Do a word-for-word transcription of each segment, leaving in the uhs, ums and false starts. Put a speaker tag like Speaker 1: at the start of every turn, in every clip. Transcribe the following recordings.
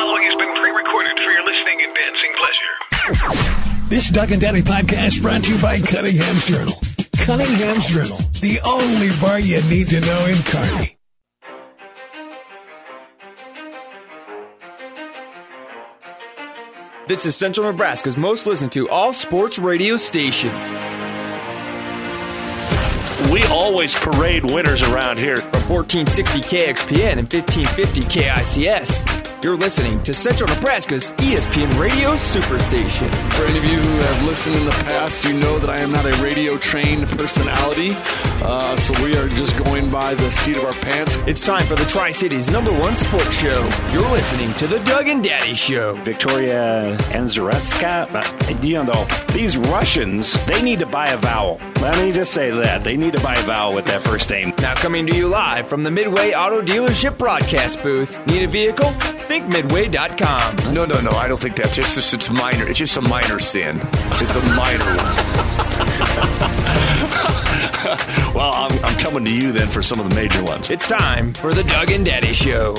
Speaker 1: following has been pre-recorded for your listening and dancing pleasure.
Speaker 2: This Doug and Daddy podcast brought to you by Cunningham's Journal. Cunningham's Journal, the only bar you need to know in Kearney.
Speaker 3: This is Central Nebraska's most listened to all sports radio station.
Speaker 4: We always parade winners around here.
Speaker 3: From fourteen sixty K X P N and fifteen fifty K I C S, you're listening to Central Nebraska's E S P N Radio Superstation.
Speaker 5: For any of you who have listened in the past, you know that I am not a radio-trained personality, uh, so we are just going by the seat of our pants.
Speaker 3: It's time for the Tri-Cities' number one sports show. You're listening to the Doug and Daddy Show.
Speaker 4: Victoria Azaretska, you know, these Russians, they need to buy a vowel. Let me just say that. They need to buy a vowel with that first name.
Speaker 3: Now coming to you live from the Midway Auto Dealership broadcast booth. Need a vehicle? think midway dot com.
Speaker 6: No, no, no. I don't think that's just, just it's minor. It's just a minor sin. It's a minor one.
Speaker 4: Well, I'm, I'm coming to you then for some of the major ones.
Speaker 3: It's time for the Doug and Daddy Show.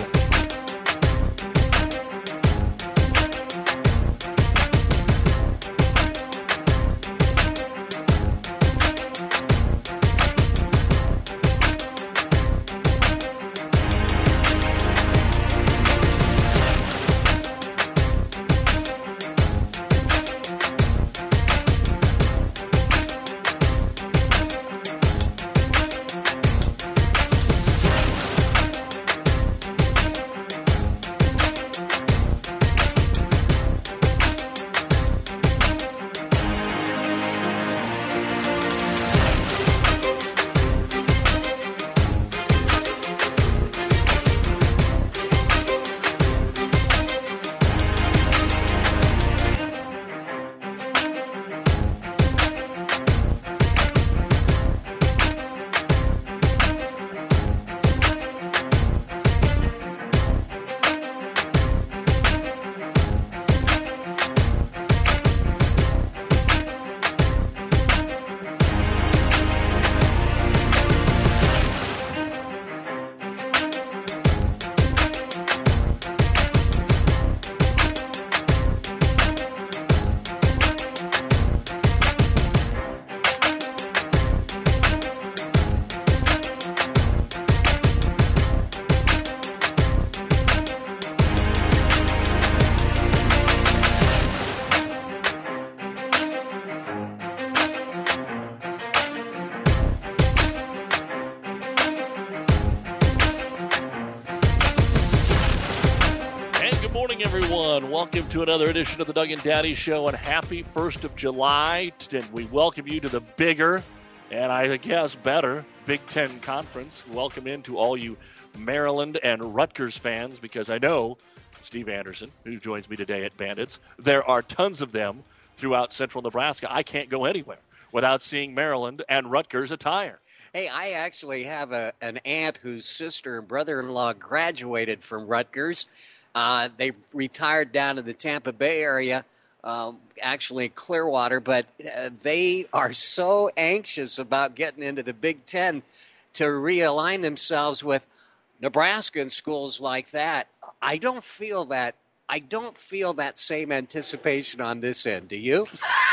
Speaker 7: Welcome to another edition of the Doug and Daddy Show, and happy first of July. And we welcome you to the bigger, and I guess better, Big Ten Conference. Welcome in to all you Maryland and Rutgers fans, because I know Steve Anderson, who joins me today at Bandits, there are tons of them throughout central Nebraska. I can't go anywhere without seeing Maryland and Rutgers attire.
Speaker 8: Hey, I actually have a, an aunt whose sister and brother-in-law graduated from Rutgers. Uh, they retired down in the Tampa Bay area, um, actually Clearwater, but uh, they are so anxious about getting into the Big Ten to realign themselves with Nebraska and schools like that. I don't feel that. I don't feel that same anticipation on this end. Do you?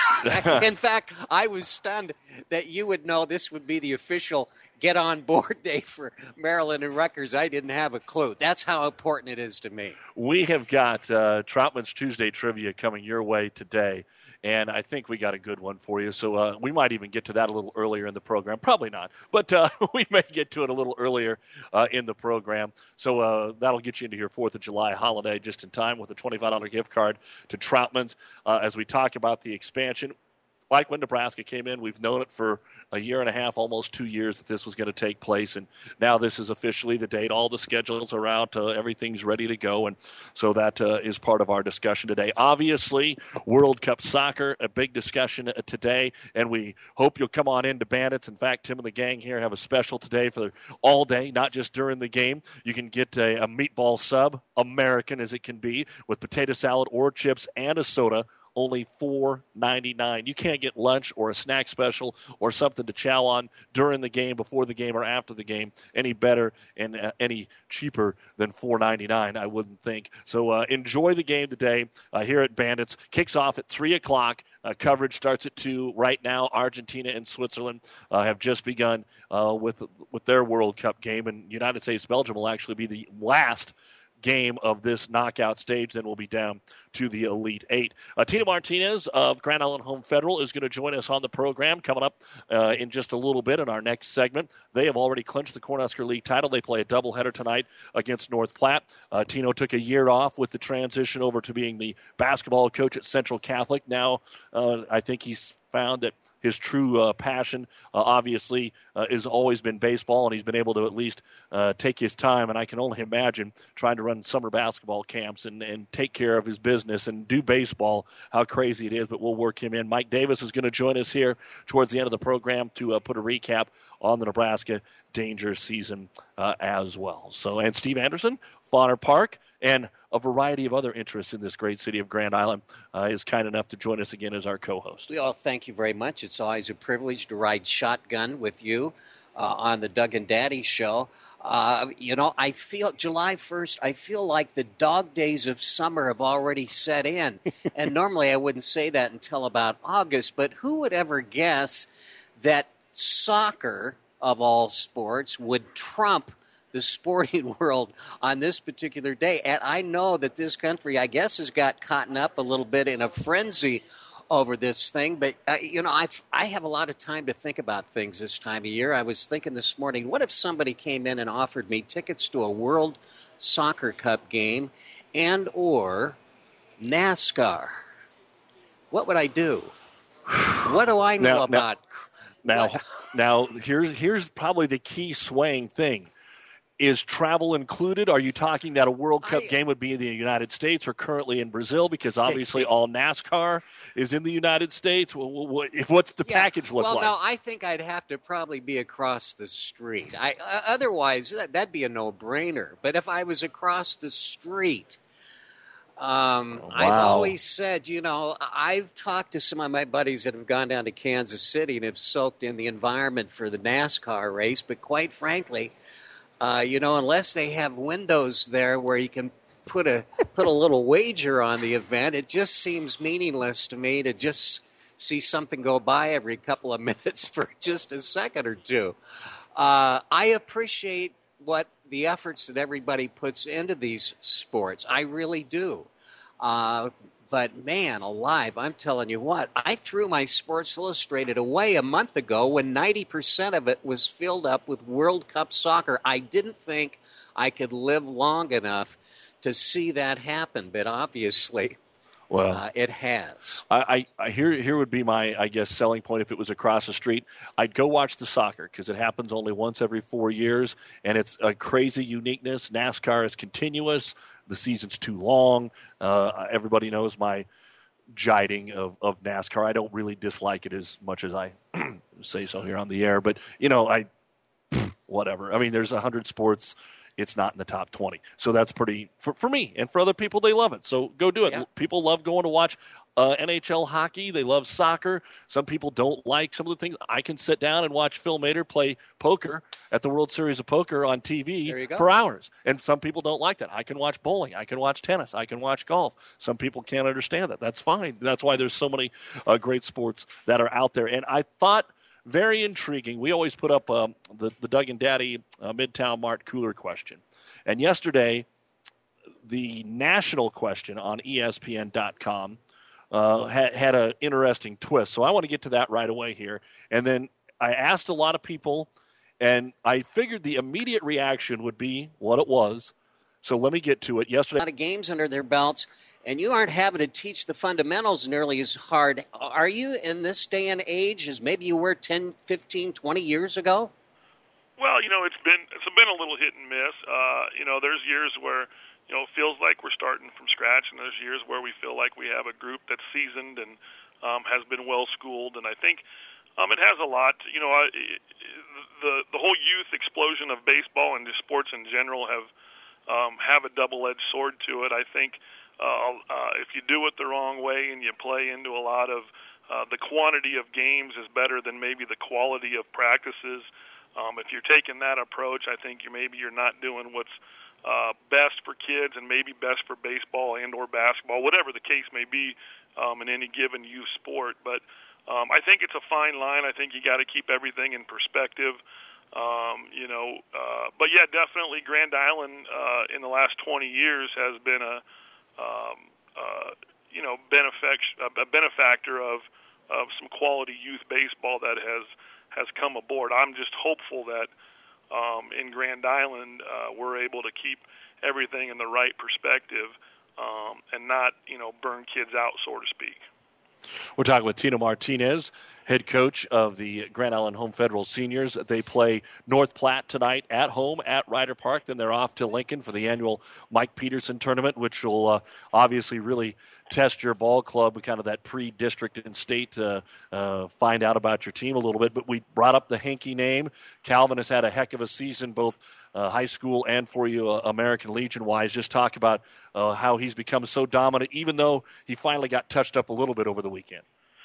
Speaker 8: In fact, I was stunned that you would know this would be the official get-on-board day for Maryland and Rutgers. I didn't have a clue. That's how important it is to me.
Speaker 7: We have got uh, Troutman's Tuesday Trivia coming your way today, and I think we got a good one for you. So uh, we might even get to that a little earlier in the program. Probably not, but uh, we may get to it a little earlier uh, in the program. So uh, that'll get you into your fourth of July holiday just in time with a twenty-five dollars gift card to Troutman's uh, as we talk about the expansion. Like when Nebraska came in, we've known it for a year and a half, almost two years, that this was going to take place. And now this is officially the date. All the schedules are out. Uh, everything's ready to go. And so that uh, is part of our discussion today. Obviously, World Cup soccer, a big discussion uh, today. And we hope you'll come on into Bandits. In fact, Tim and the gang here have a special today for all day, not just during the game. You can get a, a meatball sub, American as it can be, with potato salad or chips and a soda, only four ninety-nine. You can't get lunch or a snack special or something to chow on during the game, before the game, or after the game any better and uh, any cheaper than four ninety-nine, I wouldn't think. So uh, enjoy the game today uh, here at Bandits. Kicks off at three o'clock. Uh, coverage starts at two. Right now, Argentina and Switzerland uh, have just begun uh, with with their World Cup game, and United States-Belgium will actually be the last game of this knockout stage. Then we'll be down to the Elite Eight. Uh, Tina Martinez of Grand Island Home Federal is going to join us on the program coming up uh, in just a little bit in our next segment. They have already clinched the Cornhusker League title. They play a doubleheader tonight against North Platte. Uh, Tino took a year off with the transition over to being the basketball coach at Central Catholic. Now uh, I think he's found that his true uh, passion, uh, obviously, uh, has always been baseball, and he's been able to at least uh, take his time. And I can only imagine trying to run summer basketball camps and, and take care of his business and do baseball, how crazy it is. But we'll work him in. Mike Davis is going to join us here towards the end of the program to uh, put a recap on the Nebraska Danger season uh, as well. So, and Steve Anderson, Fauner Park, and a variety of other interests in this great city of Grand Island, uh, is kind enough to join us again as our co-host.
Speaker 8: Well, thank you very much. It's always a privilege to ride shotgun with you uh, on the Doug and Daddy show. Uh, you know, I feel July first, I feel like the dog days of summer have already set in. And normally I wouldn't say that until about August, but who would ever guess that soccer, of all sports, would trump the sporting world on this particular day? And I know that this country, I guess, has got caught up a little bit in a frenzy over this thing. But, uh, you know, I've, I have a lot of time to think about things this time of year. I was thinking this morning, what if somebody came in and offered me tickets to a World Soccer Cup game and or NASCAR? What would I do? What do I know
Speaker 7: now,
Speaker 8: about...
Speaker 7: Now,
Speaker 8: what?
Speaker 7: now here's here's probably the key swaying thing. Is travel included? Are you talking that a World Cup
Speaker 8: I,
Speaker 7: game would be in the United States or currently in Brazil? Because obviously all NASCAR is in the United States. What's the
Speaker 8: yeah,
Speaker 7: package look
Speaker 8: well,
Speaker 7: like?
Speaker 8: Well, no, I think I'd have to probably be across the street. I, uh, otherwise, that, that'd be a no-brainer. But if I was across the street... Um,
Speaker 7: wow.
Speaker 8: I've always said, you know, I've talked to some of my buddies that have gone down to Kansas City and have soaked in the environment for the NASCAR race, but quite frankly, uh, you know, unless they have windows there where you can put a put a little wager on the event, it just seems meaningless to me to just see something go by every couple of minutes for just a second or two. Uh, I appreciate what the efforts that everybody puts into these sports. I really do. Uh, but, man, alive, I'm telling you what, I threw my Sports Illustrated away a month ago when ninety percent of it was filled up with World Cup soccer. I didn't think I could live long enough to see that happen, but obviously well, uh, it has.
Speaker 7: I, I, I here, here would be my, I guess, selling point if it was across the street. I'd go watch the soccer because it happens only once every four years, and it's a crazy uniqueness. NASCAR is continuous. The season's too long. Uh, everybody knows my jiding of, of NASCAR. I don't really dislike it as much as I say so here on the air. But, you know, I whatever. I mean, there's one hundred sports. It's not in the top twenty. So that's pretty, for, for me. And for other people, they love it. So go do it. Yeah. People love going to watch uh, N H L hockey. They love soccer. Some people don't like some of the things. I can sit down and watch Phil Mader play poker at the World Series of Poker on T V for hours. And some people don't like that. I can watch bowling. I can watch tennis. I can watch golf. Some people can't understand that. That's fine. That's why there's so many uh, great sports that are out there. And I thought, very intriguing. We always put up um, the, the Doug and Daddy uh, Midtown Mart Cooler question. And yesterday, the national question on E S P N dot com uh, had, had an interesting twist. So I want to get to that right away here. And then I asked a lot of people, and I figured the immediate reaction would be what it was. So let me get to it. Yesterday,
Speaker 8: a lot of games under their belts, and you aren't having to teach the fundamentals nearly as hard. Are you in this day and age as maybe you were ten, fifteen, twenty years ago?
Speaker 9: Well, you know, it's been it's been a little hit and miss. Uh, you know, there's years where, you know, it feels like we're starting from scratch, and there's years where we feel like we have a group that's seasoned and um, has been well-schooled. And I think um, it has a lot, you know, uh, the, the whole youth explosion of baseball and just sports in general have um, have a double-edged sword to it. I think uh, uh, if you do it the wrong way and you play into a lot of uh, the quantity of games is better than maybe the quality of practices. Um, if you're taking that approach, I think you maybe you're not doing what's uh, best for kids and maybe best for baseball and or basketball, whatever the case may be um, in any given youth sport. But um, I think it's a fine line. I think you got to keep everything in perspective. Um, you know, uh, but yeah, definitely Grand Island uh, in the last twenty years has been a, um, uh, you know, benefac- a benefactor of, of some quality youth baseball that has, has come aboard. I'm just hopeful that um, in Grand Island uh, we're able to keep everything in the right perspective um, and not, you know, burn kids out, so to speak.
Speaker 7: We're talking with Tino Martinez, head coach of the Grand Island Home Federal Seniors. They play North Platte tonight at home at Ryder Park. Then they're off to Lincoln for the annual Mike Peterson tournament, which will uh, obviously really test your ball club, kind of that pre-district and state to uh, find out about your team a little bit. But we brought up the Henke name. Calvin has had a heck of a season, both Uh, high school and for you uh, American Legion-wise. Just talk about uh, how he's become so dominant, even though he finally got touched up a little bit over the weekend.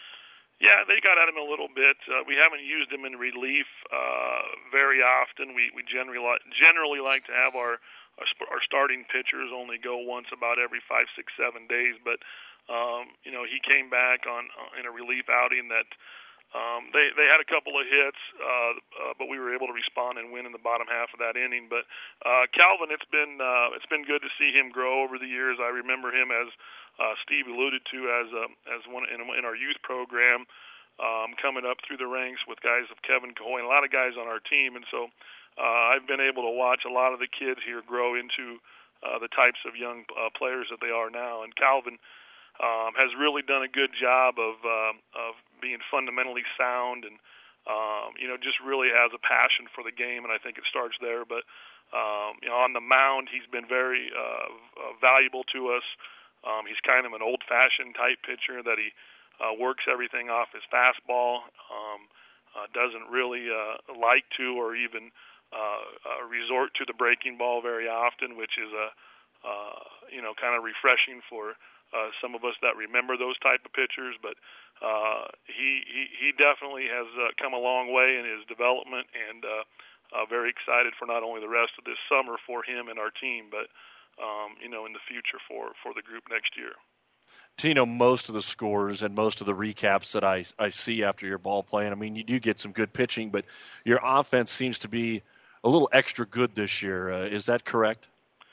Speaker 9: Yeah, they got at him a little bit. Uh, we haven't used him in relief uh, very often. We we generally li- generally like to have our our, sp- our starting pitchers only go once about every five, six, seven days. But um, you know, he came back on uh, in a relief outing that. Um, they they had a couple of hits, uh, uh, but we were able to respond and win in the bottom half of that inning. But uh, Calvin, it's been uh, it's been good to see him grow over the years. I remember him, as uh, Steve alluded to, as a, as one in, in our youth program, um, coming up through the ranks with guys of Kevin Coy and a lot of guys on our team. And so uh, I've been able to watch a lot of the kids here grow into uh, the types of young uh, players that they are now. And Calvin um, has really done a good job of uh, of being fundamentally sound and, um, you know, just really has a passion for the game, and I think it starts there. But, um, you know, on the mound, he's been very uh, uh, valuable to us. Um, he's kind of an old-fashioned type pitcher that he uh, works everything off his fastball, um, uh, doesn't really uh, like to or even uh, uh, resort to the breaking ball very often, which is, a, uh, you know, kind of refreshing for uh, some of us that remember those type of pitchers. But Uh, he, he he definitely has uh, come a long way in his development, and uh, uh, very excited for not only the rest of this summer for him and our team, but um, you know, in the future for, for the group next year.
Speaker 7: Tino, most of the scores and most of the recaps that I, I see after your ball playing, I mean, you do get some good pitching, but your offense seems to be a little extra good this year. Uh, is that correct?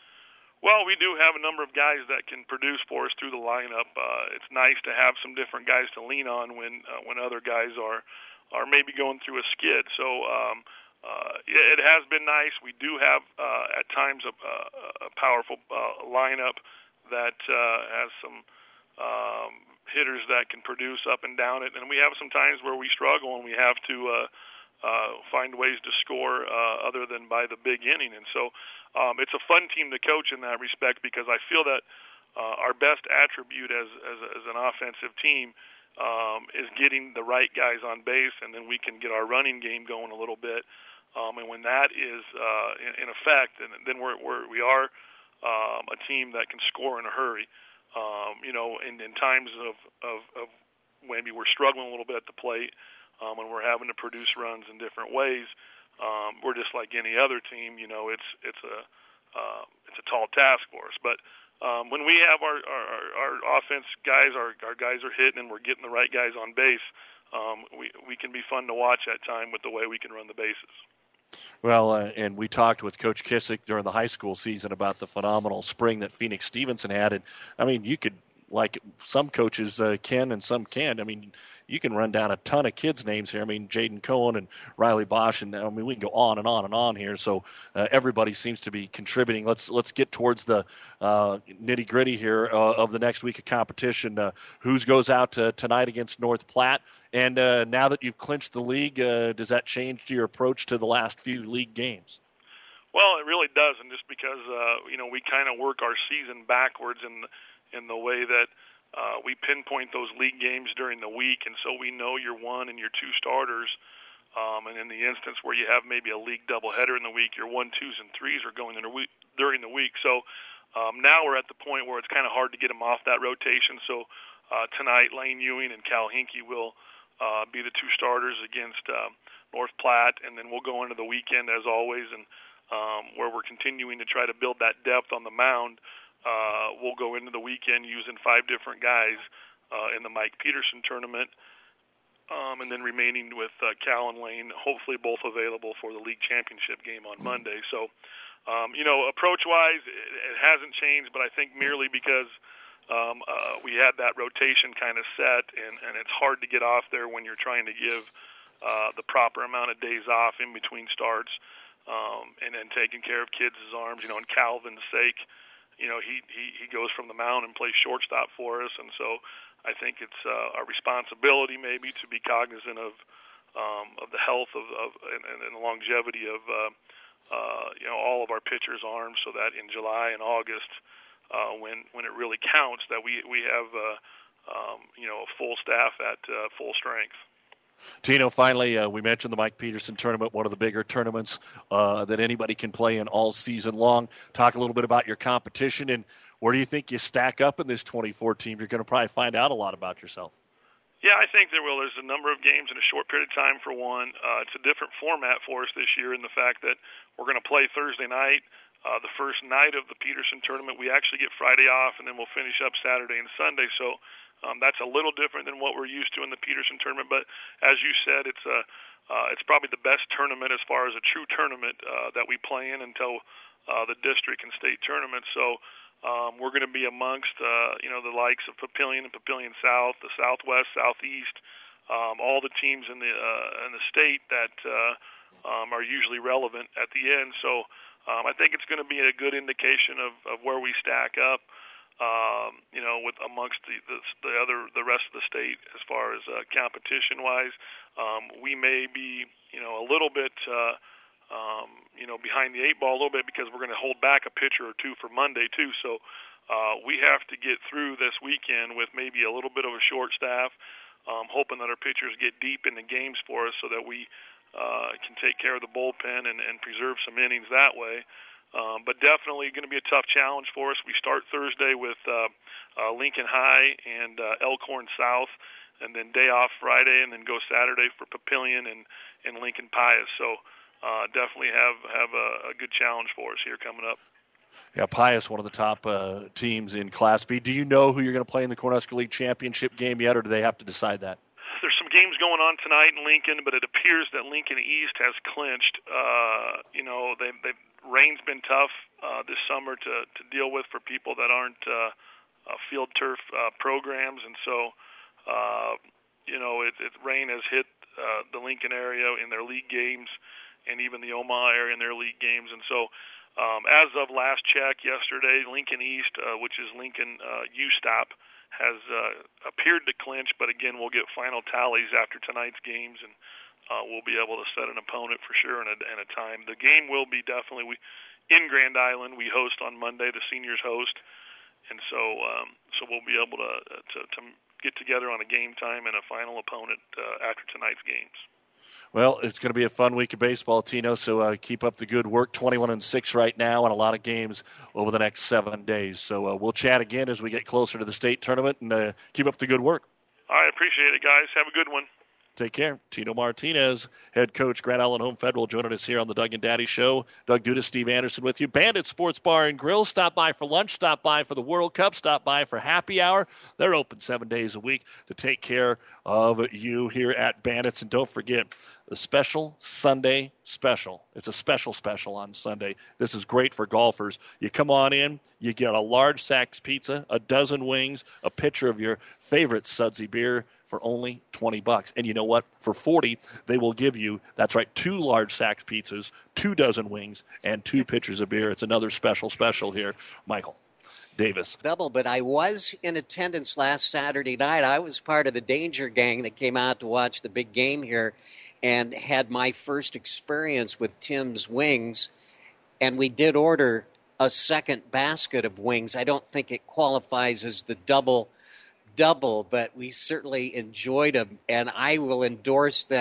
Speaker 9: Well, we do have a number of guys that can produce for us through the lineup. Uh, it's nice to have some different guys to lean on when uh, when other guys are are maybe going through a skid. So um, uh, it, it has been nice. We do have uh, at times a, a, a powerful uh, lineup that uh, has some um, hitters that can produce up and down it, and we have some times where we struggle and we have to uh, uh, find ways to score uh, other than by the big inning. And so. Um, it's a fun team to coach in that respect because I feel that uh, our best attribute as, as, as an offensive team um, is getting the right guys on base, and then we can get our running game going a little bit. Um, and when that is uh, in, in effect, and then we're, we're, we are um, a team that can score in a hurry. Um, you know, in, in times of, of, of maybe we're struggling a little bit at the plate, um, and we're having to produce runs in different ways. Um, we're just like any other team, you know. It's it's a uh, it's a tall task for us. But um, when we have our, our, our offense guys, our our guys are hitting and we're getting the right guys on base, um, we we can be fun to watch at time with the way we can run the bases.
Speaker 7: Well, uh, and we talked with Coach Kissick during the high school season about the phenomenal spring that Phoenix Stevenson had, and I mean, you could. Like some coaches uh, can and some can't. I mean, you can run down a ton of kids' names here. I mean, Jaden Cohen and Riley Bosch, and I mean, we can go on and on and on here. So uh, everybody seems to be contributing. Let's let's get towards the uh, nitty gritty here uh, of the next week of competition. Uh, whose goes out to, tonight against North Platte? And uh, now that you've clinched the league, uh, does that change your approach to the last few league games?
Speaker 9: Well, it really doesn't. Just because uh, you know we kind of work our season backwards in. The, in the way that uh, we pinpoint those league games during the week, and so we know your one and your two starters, um, and in the instance where you have maybe a league doubleheader in the week, your one, twos, and threes are going in a week, during the week. So Um, now we're at the point where it's kind of hard to get them off that rotation. So uh, tonight, Lane Ewing and Cal Hinkie will uh, be the two starters against uh, North Platte, and then we'll go into the weekend as always, and um, where we're continuing to try to build that depth on the mound. Uh, we'll go into the weekend using five different guys uh, in the Mike Peterson tournament. Um, and then remaining with uh, Cal and Lane, hopefully both available for the league championship game on Monday. So, um, you know, approach-wise, it, it hasn't changed, but I think merely because um, uh, we had that rotation kind of set, and, and it's hard to get off there when you're trying to give uh, the proper amount of days off in between starts, um, and then taking care of kids' arms. You know, and Calvin's sake, you know, he, he, he goes from the mound and plays shortstop for us, and so I think it's uh, our responsibility maybe to be cognizant of um, of the health of, of and, and the longevity of uh, uh, you know all of our pitchers' arms, so that in July and August, uh, when when it really counts, that we we have uh, um, you know a full staff at uh, full strength.
Speaker 7: Tino, finally, uh, we mentioned the Mike Peterson tournament, one of the bigger tournaments uh, that anybody can play in all season long. Talk a little bit about your competition, and where do you think you stack up in this twenty-four team? You're going to probably find out a lot about yourself.
Speaker 9: Yeah, I think there will. There's a number of games in a short period of time, for one. Uh, it's a different format for us this year in the fact that we're going to play Thursday night. Uh, the first night of the Peterson tournament, we actually get Friday off, and then we'll finish up Saturday and Sunday. So um, that's a little different than what we're used to in the Peterson tournament. But as you said, it's a uh, it's probably the best tournament as far as a true tournament uh, that we play in until uh, the district and state tournament. So um, we're going to be amongst uh, you know the likes of Papillion and Papillion South, the Southwest, Southeast, um, all the teams in the uh, in the state that uh, um, are usually relevant at the end. So. Um, I think it's going to be a good indication of, of where we stack up, um, you know, with amongst the, the the other the rest of the state as far as uh, competition wise. Um, we may be, you know, a little bit, uh, um, you know, behind the eight ball a little bit because we're going to hold back a pitcher or two for Monday too. So uh, we have to get through this weekend with maybe a little bit of a short staff, um, hoping that our pitchers get deep in the games for us so that we. Uh, can take care of the bullpen and, and preserve some innings that way. Um, but definitely going to be a tough challenge for us. We start Thursday with uh, uh, Lincoln High and uh, Elkhorn South, and then day off Friday, and then go Saturday for Papillion and, and Lincoln Pius. So uh, definitely have, have a, a good challenge for us here coming up.
Speaker 7: Yeah, Pius, one of the top uh, teams in Class B. Do you know who you're going to play in the Cornhusker League Championship game yet, or do they have to decide that?
Speaker 9: There's some games going on tonight in Lincoln, but it appears that Lincoln East has clinched. Uh, you know, they, they, rain's been tough uh, this summer to, to deal with for people that aren't uh, uh, field turf uh, programs, and so uh, you know, it, it, rain has hit uh, the Lincoln area in their league games, and even the Omaha area in their league games, and so. Um, as of last check yesterday, Lincoln East, uh, which is Lincoln uh, U-Stop, has uh, appeared to clinch, but again, we'll get final tallies after tonight's games, and uh, we'll be able to set an opponent for sure and a, and a time. The game will be definitely we, in Grand Island. We host on Monday. The seniors host, and so um, so we'll be able to, to to get together on a game time and a final opponent uh, after tonight's games.
Speaker 7: Well, it's going to be a fun week of baseball, Tino, so uh, keep up the good work. twenty-one and six right now and a lot of games over the next seven days. So uh, we'll chat again as we get closer to the state tournament, and uh, keep up the good work.
Speaker 9: I appreciate it, guys. Have a good one.
Speaker 7: Take care. Tino Martinez, head coach, Grand Island Home Federal, joining us here on the Doug and Daddy Show. Doug Duda, Steve Anderson with you. Bandit Sports Bar and Grill. Stop by for lunch. Stop by for the World Cup. Stop by for happy hour. They're open seven days a week to take care of you here at Bandits. And don't forget the special Sunday special. It's a special special on Sunday. This is great for golfers. You come on in, you get a large Saks pizza, a dozen wings, a pitcher of your favorite Sudsy beer, for only twenty bucks. And you know what? For forty, they will give you, that's right, two large Saks pizzas, two dozen wings, and two pitchers of beer. It's another special special here. Michael Davis.
Speaker 8: Double, but I was in attendance last Saturday night. I was part of the Danger Gang that came out to watch the big game here and had my first experience with Tim's Wings. And we did order a second basket of wings. I don't think it qualifies as the double double, but we certainly enjoyed them, and I will endorse them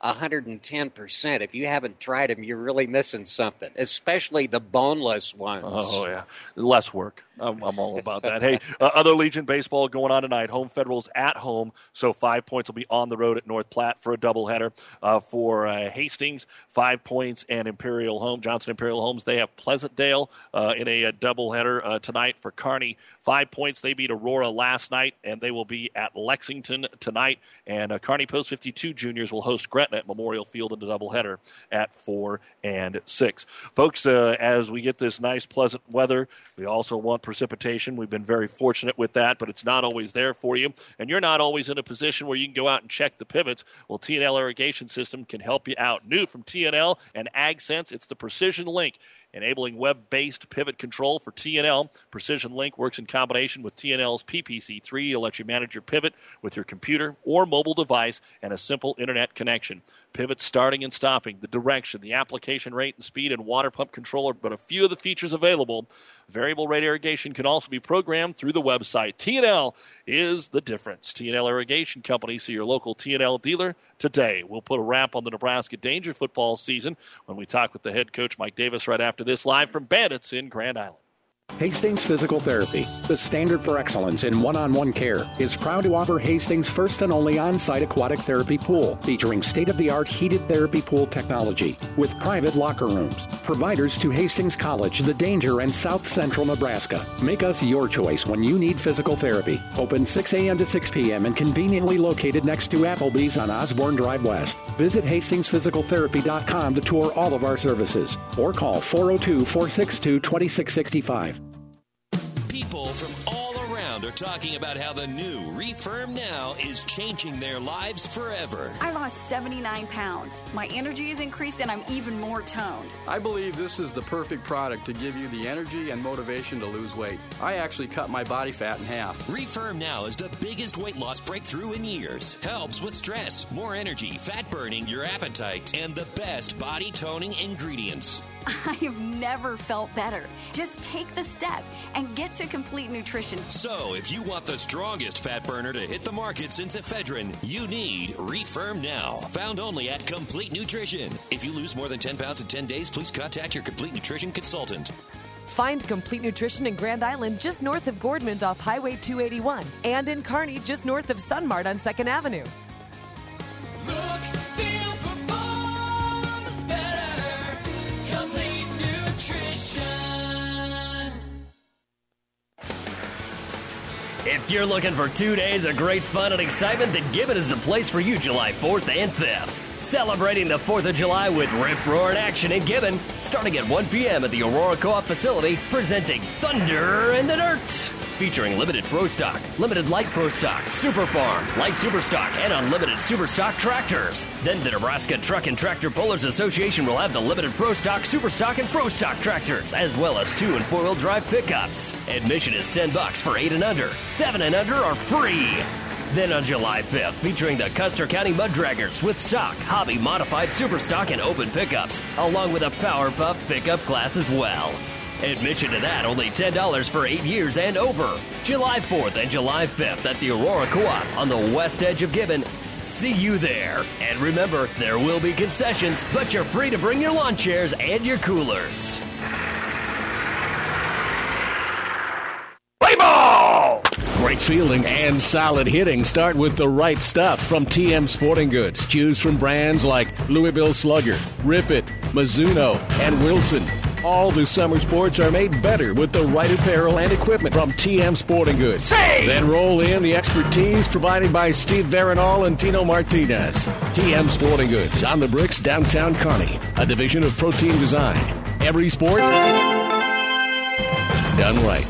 Speaker 8: one hundred ten percent. If you haven't tried them, you're really missing something, especially the boneless ones.
Speaker 7: Oh, yeah. Less work. I'm, I'm all about that. Hey, uh, other Legion baseball going on tonight. Home Federal's at home, so Five Points will be on the road at North Platte for a doubleheader. Uh, for uh, Hastings, Five Points and Imperial Home, Johnson Imperial Homes, they have Pleasantdale uh, in a, a doubleheader uh, tonight. For Kearney, Five Points, they beat Aurora last night, and they will be at Lexington tonight. And uh, Kearney Post fifty-two Juniors will host Gretna at Memorial Field in a doubleheader at four and six. Folks, uh, as we get this nice, pleasant weather, we also want precipitation. We've been very fortunate with that, but it's not always there for you. And you're not always in a position where you can go out and check the pivots. Well, T N L Irrigation System can help you out. New from T N L and AgSense, it's the Precision Link, enabling web-based pivot control for T N L. Precision Link works in combination with T N L's P P C three to let you manage your pivot with your computer or mobile device and a simple internet connection. Pivot starting and stopping, the direction, the application rate and speed, and water pump controller, but a few of the features available. Variable rate irrigation can also be programmed through the website. T N L is the difference. T N L Irrigation Company. See your local T N L dealer today. We'll put a wrap on the Nebraska Danger football season when we talk with the head coach, Mike Davis, right after this, live from Bandits in Grand Island.
Speaker 10: Hastings Physical Therapy, the standard for excellence in one-on-one care, is proud to offer Hastings' first and only on-site aquatic therapy pool, featuring state-of-the-art heated therapy pool technology with private locker rooms. Providers to Hastings College, the Danger, and South Central Nebraska. Make us your choice when you need physical therapy. Open six a.m. to six p.m. and conveniently located next to Applebee's on Osborne Drive West. Visit Hastings Physical Therapy dot com to tour all of our services or call four oh two, four six two, two six six five.
Speaker 11: People from all around are talking about how the new Refirm Now is changing their lives forever.
Speaker 12: I lost seventy-nine pounds. My energy is increased and I'm even more toned.
Speaker 13: I believe this is the perfect product to give you the energy and motivation to lose weight. I actually cut my body fat in half.
Speaker 11: Refirm Now is the biggest weight loss breakthrough in years. Helps with stress, more energy, fat burning, your appetite, and the best body toning ingredients.
Speaker 12: I have never felt better. Just take the step and get to Complete Nutrition.
Speaker 11: So, if you want the strongest fat burner to hit the market since ephedrine, you need Refirm Now. Found only at Complete Nutrition. If you lose more than ten pounds in ten days, please contact your Complete Nutrition consultant.
Speaker 14: Find Complete Nutrition in Grand Island just north of Gordman's off Highway two eighty-one and in Kearney just north of Sunmart on second Avenue.
Speaker 15: Look, feel, perform better. Complete Nutrition.
Speaker 16: If you're looking for two days of great fun and excitement, then Gibbon is the place for you July fourth and fifth. Celebrating the fourth of July with Rip Roaring action in Gibbon, starting at one p.m. at the Aurora Co-op facility, presenting Thunder in the Dirt. Featuring limited Pro Stock, limited Light Pro Stock, Super Farm, Light Super Stock, and unlimited Super Stock tractors. Then the Nebraska Truck and Tractor Pullers Association will have the limited Pro Stock, Super Stock, and Pro Stock tractors, as well as two and four-wheel drive pickups. Admission is ten bucks for eight and under. Seven and under are free. Then on July fifth, featuring the Custer County Mud Draggers with stock, hobby modified Super Stock, and open pickups, along with a Power Pup pickup class as well. Admission to that only ten dollars for eight years and over. July fourth and July fifth at the Aurora Co-op on the west edge of Gibbon. See you there. And remember, there will be concessions, but you're free to bring your lawn chairs and your coolers.
Speaker 2: Play ball! Great fielding and solid hitting start with the right stuff from T M Sporting Goods. Choose from brands like Louisville Slugger, Rip It, Mizuno, and Wilson. All the summer sports are made better with the right apparel and equipment from T M Sporting Goods. Say! Then roll in the expertise provided by Steve Veronal and Tino Martinez. T M Sporting Goods on the Bricks, downtown Kearney, a division of Protein Design. Every sport done right.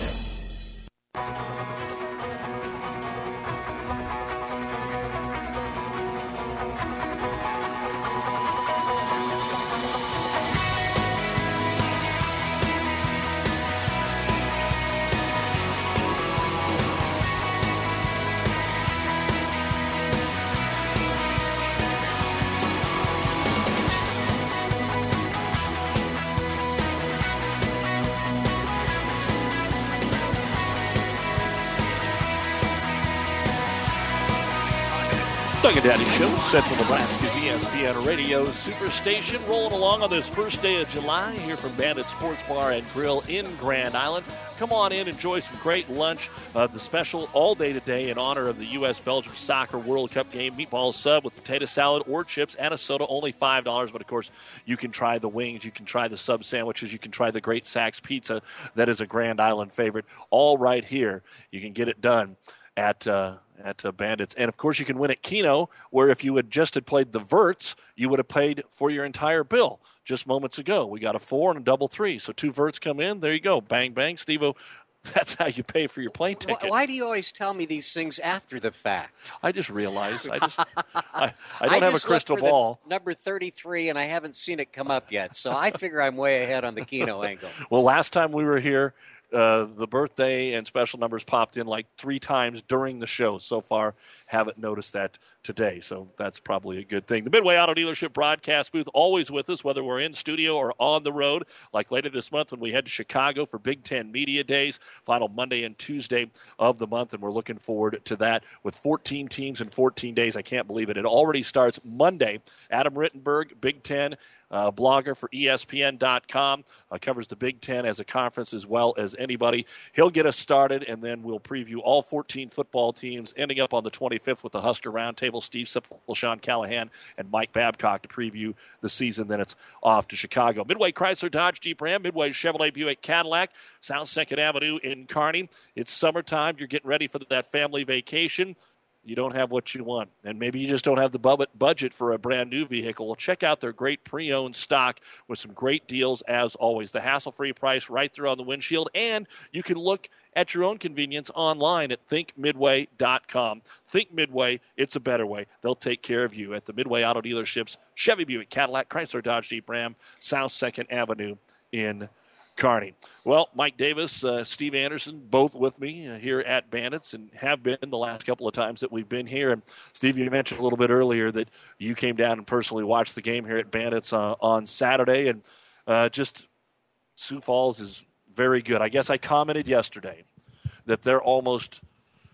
Speaker 7: Doug and Daddy Show, Central Nebraska's E S P N Radio Superstation, rolling along on this first day of July here from Bandit Sports Bar and Grill in Grand Island. Come on in, enjoy some great lunch. Uh, the special all day today in honor of the U S Belgium Soccer World Cup game. Meatball sub with potato salad or chips and a soda, only five dollars. But, of course, you can try the wings. You can try the sub sandwiches. You can try the Great Sacks Pizza. That is a Grand Island favorite. All right here. You can get it done at uh, at uh, Bandits. And, of course, you can win at Keno, where if you had just had played the Verts, you would have paid for your entire bill just moments ago. We got a four and a double three. So two Verts come in. There you go. Bang, bang. Steve-O, that's how you pay for your plane ticket.
Speaker 8: Why, why do you always tell me these things after the fact?
Speaker 7: I just realized. I just I, I don't
Speaker 8: I
Speaker 7: have
Speaker 8: just
Speaker 7: a crystal
Speaker 8: looked for
Speaker 7: ball.
Speaker 8: The number thirty-three, and I haven't seen it come up yet. So I figure I'm way ahead on the Keno angle.
Speaker 7: Well, last time we were here, uh, the birthday and special numbers popped in like three times during the show. So far, haven't noticed that today, so that's probably a good thing. The Midway Auto Dealership broadcast booth always with us, whether we're in studio or on the road, like later this month when we head to Chicago for Big Ten Media Days, final Monday and Tuesday of the month, and we're looking forward to that with fourteen teams in fourteen days. I can't believe it. It already starts Monday. Adam Rittenberg, Big Ten Uh, blogger for E S P N dot com, uh, covers the Big Ten as a conference as well as anybody. He'll get us started, and then we'll preview all fourteen football teams, ending up on the twenty-fifth with the Husker Roundtable, Steve Sipple, Sean Callahan, and Mike Babcock to preview the season. Then it's off to Chicago. Midway Chrysler Dodge Jeep Ram, Midway Chevrolet Buick Cadillac, South second Avenue in Kearney. It's summertime. You're getting ready for that family vacation. You don't have what you want, and maybe you just don't have the bu- budget for a brand-new vehicle. Well, check out their great pre-owned stock with some great deals, as always. The hassle-free price right there on the windshield, and you can look at your own convenience online at think midway dot com. Think Midway, it's a better way. They'll take care of you at the Midway Auto Dealerships, Chevy, Buick, Cadillac, Chrysler, Dodge, Jeep, Ram, South second Avenue in Kearney. Well, Mike Davis, uh, Steve Anderson, both with me uh, here at Bandits, and have been the last couple of times that we've been here. And Steve, you mentioned a little bit earlier that you came down and personally watched the game here at Bandits uh, on Saturday, and uh, just Sioux Falls is very good. I guess I commented yesterday that they're almost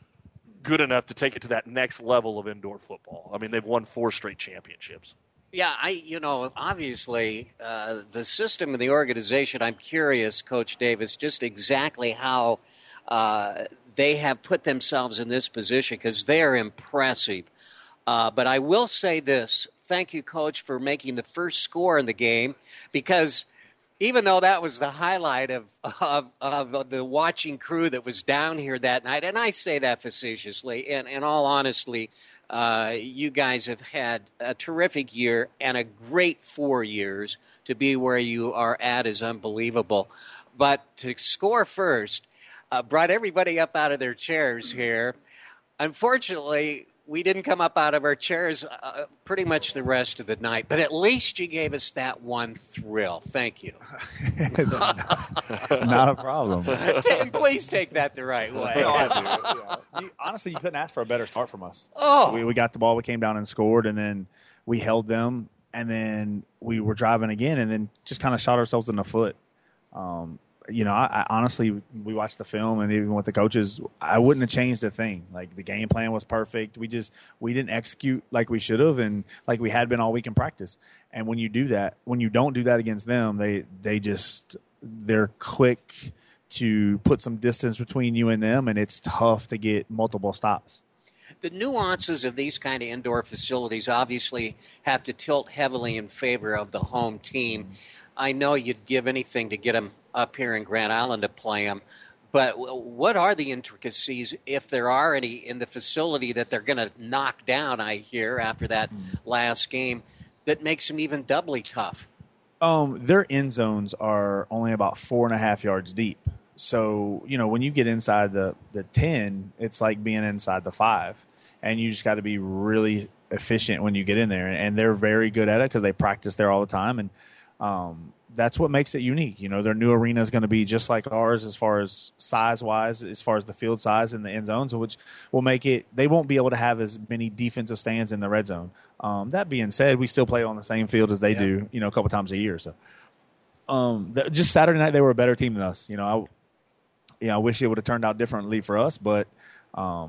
Speaker 7: good enough to take it to that next level of indoor football. I mean, they've won four straight championships.
Speaker 8: Yeah, I, you know, obviously uh, the system and the organization, I'm curious, Coach Davis, just exactly how uh, they have put themselves in this position, because they are impressive. Uh, but I will say this. Thank you, Coach, for making the first score in the game, because even though that was the highlight of, of, of the watching crew that was down here that night, and I say that facetiously, and in all honesty, Uh, you guys have had a terrific year and a great four years. To be where you are at is unbelievable. But to score first uh, brought everybody up out of their chairs here. Unfortunately, we didn't come up out of our chairs uh, pretty much the rest of the night. But at least you gave us that one thrill. Thank you.
Speaker 17: Not a problem.
Speaker 8: Tim, please take that the right way.
Speaker 17: No, I do. Yeah. You, honestly, you couldn't ask for a better start from us.
Speaker 8: Oh.
Speaker 17: We, we got the ball, we came down and scored, and then we held them, and then we were driving again, and then just kind of shot ourselves in the foot. Um, you know, I, I honestly, we watched the film, and even with the coaches, I wouldn't have changed a thing. Like, the game plan was perfect. We just, we didn't execute like we should have, and like we had been all week in practice. And when you do that, when you don't do that against them, they, they just, they're quick to put some distance between you and them, and it's tough to get multiple stops.
Speaker 8: The nuances of these kind of indoor facilities obviously have to tilt heavily in favor of the home team. I know you'd give anything to get them up here in Grand Island to play them, but what are the intricacies, if there are any, in the facility that they're going to knock down, I hear, after that last game, that makes them even doubly tough?
Speaker 17: Um, their end zones are only about four and a half yards deep. So, you know, when you get inside the, the ten, it's like being inside the five. And you just got to be really efficient when you get in there. And they're very good at it because they practice there all the time. And um, that's what makes it unique. You know, their new arena is going to be just like ours as far as size-wise, as far as the field size and the end zones, which will make it – they won't be able to have as many defensive stands in the red zone. Um, that being said, we still play on the same field as they yeah. do, you know, a couple times a year. So um, th- just Saturday night, they were a better team than us. You know, I, you know, I wish it would have turned out differently for us, but um, –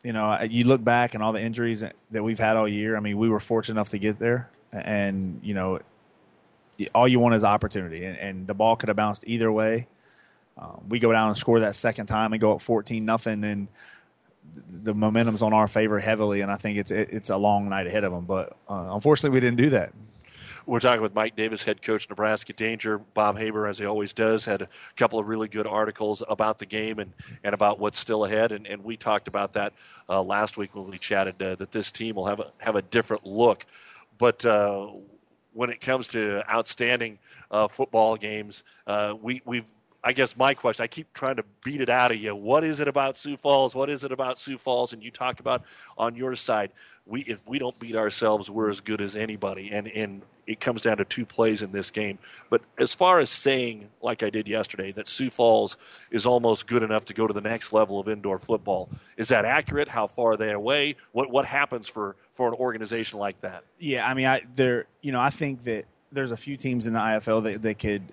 Speaker 17: you know, you look back and all the injuries that we've had all year. I mean, we were fortunate enough to get there, and you know, all you want is opportunity, and, and the ball could have bounced either way. Um, we go down and score that second time and go up fourteen nothing, and the momentum's on our favor heavily, and I think it's it, it's a long night ahead of them. But uh, unfortunately, we didn't do that.
Speaker 7: We're talking with Mike Davis, head coach, Nebraska Danger. Bob Haber, as he always does, had a couple of really good articles about the game and, and about what's still ahead. And, and we talked about that uh, last week when we chatted, uh, that this team will have a, have a different look. But uh, when it comes to outstanding uh, football games, uh, we, we've I guess my question, I keep trying to beat it out of you. What is it about Sioux Falls? What is it about Sioux Falls? And you talk about on your side, we if we don't beat ourselves, we're as good as anybody. And, and it comes down to two plays in this game. But as far as saying, like I did yesterday, that Sioux Falls is almost good enough to go to the next level of indoor football, is that accurate? How far are they away? What what happens for, for an organization like that?
Speaker 17: Yeah, I mean, I there you know I think that there's a few teams in the I F L that, that could –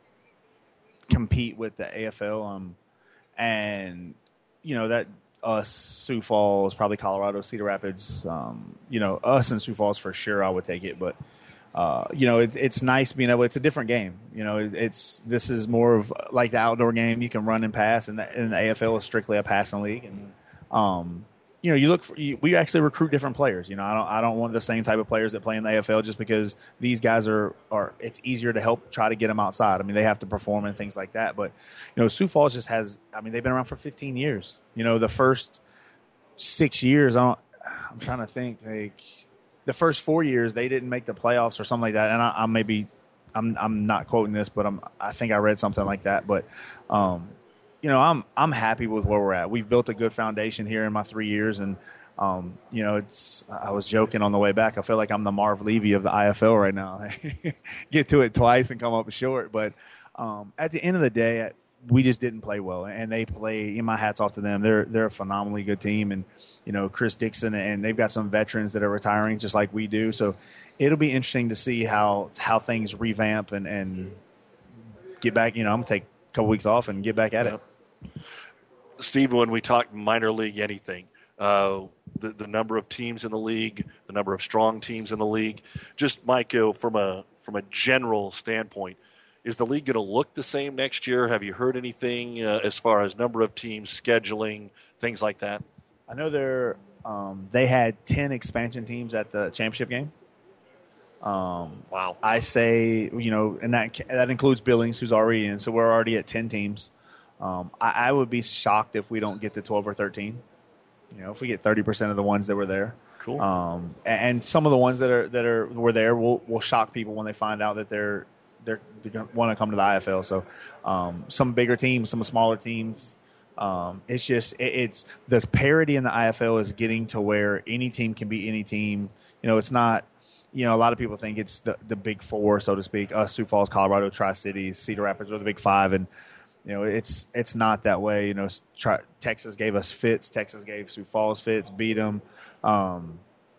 Speaker 17: compete with the A F L, um, and you know that us, Sioux Falls, probably Colorado, Cedar Rapids, um, you know us and Sioux Falls for sure. I would take it, but uh, you know it's it's nice being able. It's a different game. You know, it, it's this is more of like the outdoor game. You can run and pass, and the, and the A F L is strictly a passing league. And um, you know, you look for, you, we actually recruit different players. You know, I don't I don't want the same type of players that play in the A F L just because these guys are, are it's easier to help try to get them outside. I mean, they have to perform and things like that. But, you know, Sioux Falls just has, I mean, they've been around for fifteen years. You know, the first six years, I don't, I'm trying to think, like, the first four years they didn't make the playoffs or something like that. And I, I maybe, I'm I'm not quoting this, but I'm I think I read something like that. But, um, you know, I'm I'm happy with where we're at. We've built a good foundation here in my three years, and um, you know, it's. I was joking on the way back. I feel like I'm the Marv Levy of the I F L right now. Get to it twice and come up short, but um, at the end of the day, we just didn't play well, and they play. In my hats off to them. They're they're a phenomenally good team, and you know, Chris Dixon, and they've got some veterans that are retiring just like we do. So it'll be interesting to see how how things revamp and and get back. You know, I'm gonna take a couple weeks off and get back at it.
Speaker 7: Steve, when we talk minor league anything, uh, the, the number of teams in the league, the number of strong teams in the league, just, Mike, uh, from a from a general standpoint, is the league going to look the same next year? Have you heard anything uh, as far as number of teams, scheduling, things like that?
Speaker 17: I know they're um, they had ten expansion teams at the championship game. Um,
Speaker 7: wow!
Speaker 17: I say, you know, and that that includes Billings, who's already in, so we're already at ten teams. Um, I, I would be shocked if we don't get to twelve or thirteen. You know, if we get thirty percent of the ones that were there.
Speaker 7: Cool.
Speaker 17: Um, and, and some of the ones that are that are were there will will shock people when they find out that they're they're, they're going to want to come to the I F L. So um, some bigger teams, some smaller teams. Um, it's just it, it's the parity in the I F L is getting to where any team can be any team. You know, it's not. You know, a lot of people think it's the the big four, so to speak. Us, Sioux Falls, Colorado, Tri-Cities, Cedar Rapids are the big five, and you know, it's it's not that way. You know, try, Texas gave us fits. Texas gave Sioux Falls fits, beat them. Um,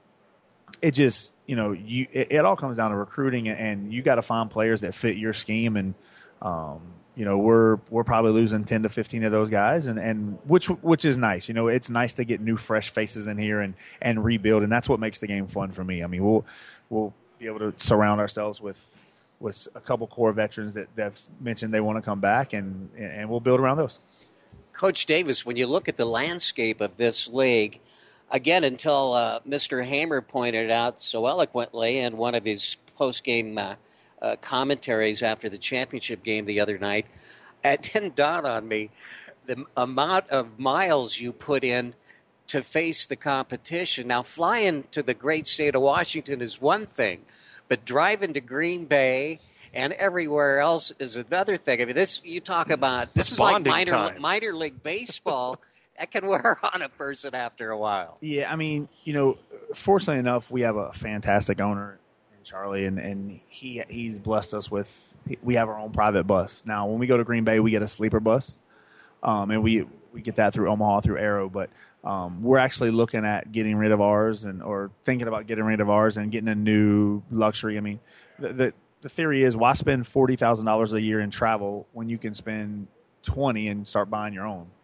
Speaker 17: it just, you know, you it, it all comes down to recruiting, and you got to find players that fit your scheme. And um, you know, we're we're probably losing ten to fifteen of those guys, and, and which which is nice. You know, it's nice to get new, fresh faces in here and, and rebuild, and that's what makes the game fun for me. I mean, we'll we'll be able to surround ourselves with. with a couple core veterans that have mentioned they want to come back, and and we'll build around those.
Speaker 8: Coach Davis, when you look at the landscape of this league, again, until uh, Mister Hamer pointed out so eloquently in one of his post-game uh, uh, commentaries after the championship game the other night, it didn't dawn on me the amount of miles you put in to face the competition. Now, flying to the great state of Washington is one thing, but driving to Green Bay and everywhere else is another thing. I mean, this you talk about. This is like minor minor league baseball. That can wear on a person after a while.
Speaker 17: Yeah, I mean, you know, fortunately enough, we have a fantastic owner in Charlie, and, and he he's blessed us with. We have our own private bus. Now, when we go to Green Bay, we get a sleeper bus, um, and we we get that through Omaha through Aero, but. Um, we're actually looking at getting rid of ours, and or thinking about getting rid of ours and getting a new luxury. I mean, the the, the theory is, why spend forty thousand dollars a year in travel when you can spend twenty and start buying your own?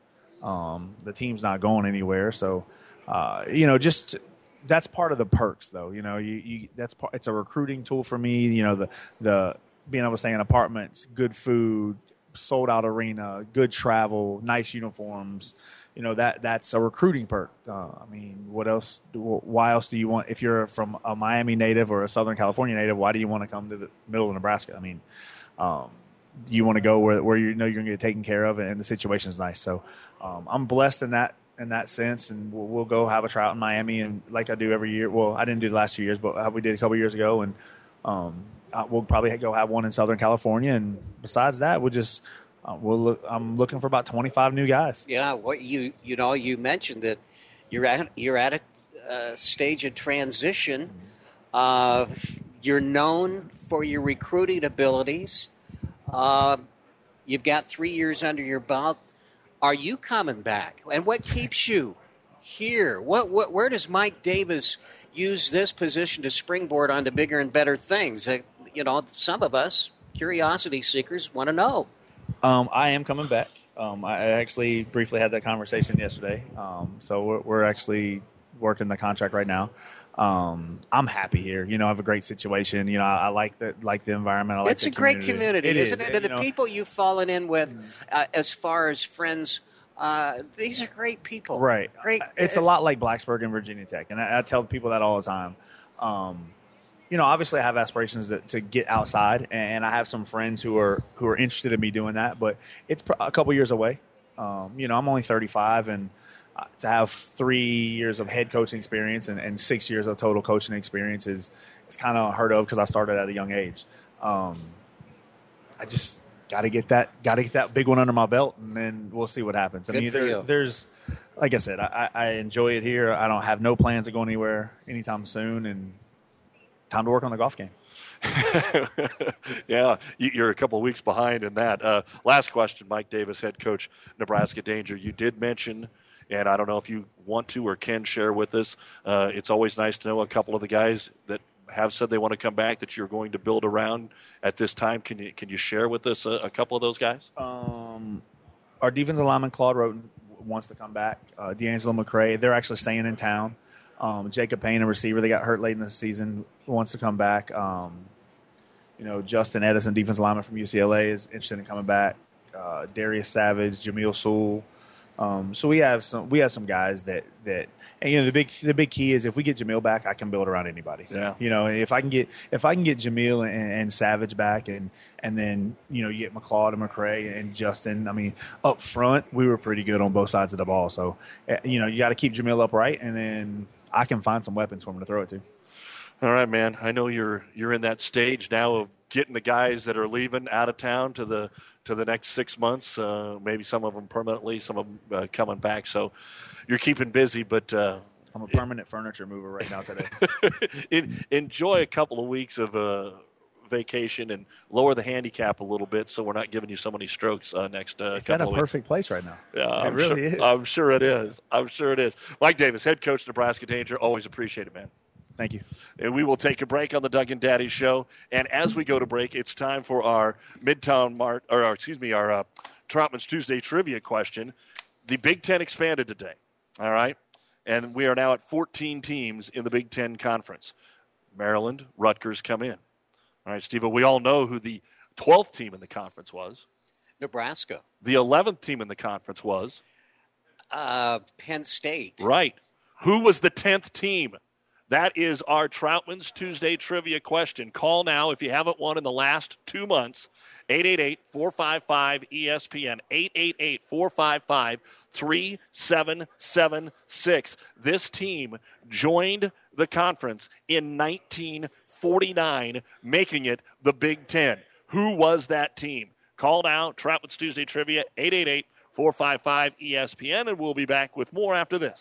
Speaker 17: Um, the team's not going anywhere. So, uh, you know, just that's part of the perks, though. You know, you, you that's part, it's a recruiting tool for me. You know, the the being able to stay in apartments, good food, sold out arena, good travel, nice uniforms. You know, that that's a recruiting perk. Uh, I mean, what else? Why else do you want? If you're from a Miami native or a Southern California native, why do you want to come to the middle of Nebraska? I mean, um, you want to go where where you know you're going to get taken care of, and the situation is nice. So, um, I'm blessed in that in that sense, and we'll, we'll go have a tryout in Miami, and like I do every year. Well, I didn't do the last two years, but we did a couple years ago, and um, we'll probably go have one in Southern California. And besides that, we'll just Uh, we'll look, I'm looking for about twenty-five new guys.
Speaker 8: Yeah, what you you know you mentioned that you're at you're at a uh, stage of transition. Uh, you're known for your recruiting abilities. Uh, you've got three years under your belt. Are you coming back? And what keeps you here? What what where does Mike Davis use this position to springboard onto bigger and better things? Uh, you know, some of us curiosity seekers want to know.
Speaker 17: Um, I am coming back. Um, I actually briefly had that conversation yesterday. Um, so we're, we're actually working the contract right now. Um, I'm happy here. You know, I have a great situation. You know, I, I like the like the environment. I like
Speaker 8: it's
Speaker 17: the
Speaker 8: a great
Speaker 17: community,
Speaker 8: community
Speaker 17: it
Speaker 8: isn't
Speaker 17: is.
Speaker 8: it? And
Speaker 17: You
Speaker 8: the
Speaker 17: know,
Speaker 8: people you've fallen in with, uh, as far as friends, uh, these are great people.
Speaker 17: Right.
Speaker 8: Great.
Speaker 17: It's a lot like Blacksburg and Virginia Tech, and I, I tell people that all the time. Um, you know, obviously I have aspirations to, to get outside, and I have some friends who are who are interested in me doing that, but it's a couple years away. Um, you know, I'm only thirty-five, and uh, to have three years of head coaching experience and, and six years of total coaching experience is it's kind of unheard of because I started at a young age. Um, I just got to get that got to get that big one under my belt, and then we'll see what happens. I
Speaker 8: Good
Speaker 17: mean,
Speaker 8: for
Speaker 17: there,
Speaker 8: you.
Speaker 17: there's like I said, I, I enjoy it here. I don't have no plans of going anywhere anytime soon, and time to work on the golf game.
Speaker 7: Yeah, you- you're a couple of weeks behind in that. Uh, last question, Mike Davis, head coach, Nebraska Danger. You did mention, and I don't know if you want to or can share with us, uh, it's always nice to know a couple of the guys that have said they want to come back that you're going to build around at this time. Can you can you share with us a, a couple of those guys?
Speaker 17: Um, our defensive lineman, Claude Roten, wants to come back. Uh, D'Angelo McCray, they're actually staying in town. Um, Jacob Payne, a receiver, they got hurt late in the season, wants to come back. Um, you know, Justin Edison, defensive lineman from U C L A, is interested in coming back. Uh, Darius Savage, Jameel Sewell. Um, so we have some we have some guys that, that and you know the big the big key is if we get Jameel back, I can build around anybody.
Speaker 7: Yeah.
Speaker 17: You know, if I can get if I can get Jameel and, and Savage back, and and then you know you get McLeod and McCray and Justin. I mean, up front we were pretty good on both sides of the ball. So uh, you know you got to keep Jameel upright, and then I can find some weapons for him to throw it to.
Speaker 7: All right, man. I know you're you're in that stage now of getting the guys that are leaving out of town to the to the next six months. Uh, maybe some of them permanently, some of them uh, coming back. So you're keeping busy, but uh,
Speaker 17: I'm a permanent furniture mover right now today.
Speaker 7: en- enjoy a couple of weeks of uh, vacation and lower the handicap a little bit, so we're not giving you so many strokes uh, next uh,
Speaker 17: It's at
Speaker 7: couple
Speaker 17: a
Speaker 7: of weeks.
Speaker 17: perfect place right now.
Speaker 7: Yeah,
Speaker 17: it
Speaker 7: I'm
Speaker 17: really
Speaker 7: sure,
Speaker 17: is.
Speaker 7: I'm sure it is. I'm sure it is. Mike Davis, head coach, Nebraska Danger. Always appreciate it, man.
Speaker 17: Thank you.
Speaker 7: And we will take a break on the Doug and Daddy Show. And as we go to break, it's time for our Midtown Mart, or our, excuse me, our uh, Troutman's Tuesday trivia question. The Big Ten expanded today, all right? And we are now at fourteen teams in the Big Ten Conference. Maryland, Rutgers come in. All right, Steve, we all know who the twelfth team in the conference was.
Speaker 8: Nebraska.
Speaker 7: The eleventh team in the conference was?
Speaker 8: Uh, Penn State.
Speaker 7: Right. Who was the tenth team? That is our Troutman's Tuesday trivia question. Call now if you haven't won in the last two months. eight eight eight, four five five, E S P N. eight eight eight, four five five, three seven seven six. This team joined the conference in nineteen forty-nine, making it the Big Ten. Who was that team? Call now, Troutman's Tuesday trivia, eight eight eight, four five five, E S P N, and we'll be back with more after this.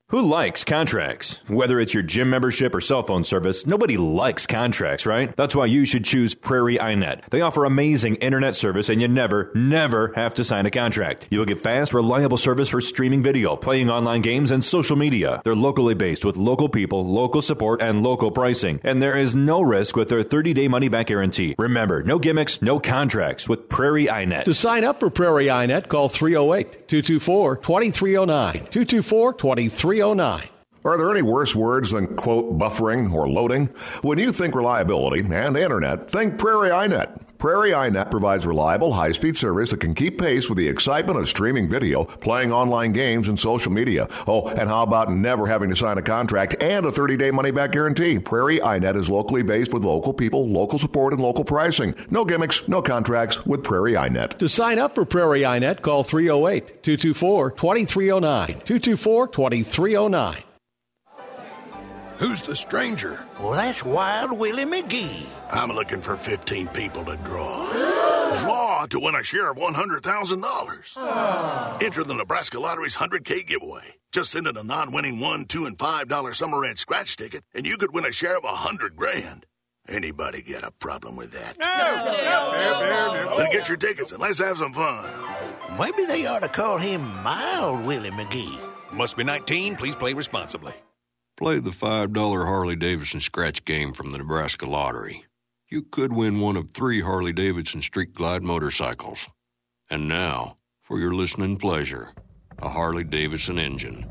Speaker 18: Who likes contracts? Whether it's your gym membership or cell phone service, nobody likes contracts, right? That's why you should choose Prairie iNet. They offer amazing internet service and you never, never have to sign a contract. You'll get fast, reliable service for streaming video, playing online games, and social media. They're locally based with local people, local support, and local pricing. And there is no risk with their thirty-day money-back guarantee. Remember, no gimmicks, no contracts with Prairie iNet.
Speaker 2: To sign up for Prairie iNet, call three oh eight, two two four, two three oh nine, two two four, two three oh nine.
Speaker 19: Are there any worse words than, quote, buffering or loading? When you think reliability and internet, think Prairie iNet. Prairie iNet provides reliable, high-speed service that can keep pace with the excitement of streaming video, playing online games, and social media. Oh, and how about never having to sign a contract and a thirty-day money-back guarantee? Prairie iNet is locally based with local people, local support, and local pricing. No gimmicks, no contracts with Prairie iNet.
Speaker 2: To sign up for Prairie iNet, call three oh eight, two two four, two three oh nine, two two four, two three oh nine.
Speaker 20: Who's the stranger?
Speaker 21: Well, that's Wild Willie McGee.
Speaker 20: I'm looking for fifteen people to draw. Draw to win a share of one hundred thousand dollars. Enter the Nebraska Lottery's one hundred K giveaway. Just send in a non-winning one, two, and five dollar Summer Ranch scratch ticket, and you could win a share of a hundred grand. Anybody got a problem with that?
Speaker 21: No, no, no, no.
Speaker 20: Then get your tickets and let's have some fun.
Speaker 21: Maybe they ought to call him Mild Willie McGee.
Speaker 22: Must be nineteen. Please play responsibly.
Speaker 23: Play the five dollar Harley-Davidson scratch game from the Nebraska Lottery. You could win one of three Harley-Davidson Street Glide motorcycles. And now, for your listening pleasure, a Harley-Davidson engine.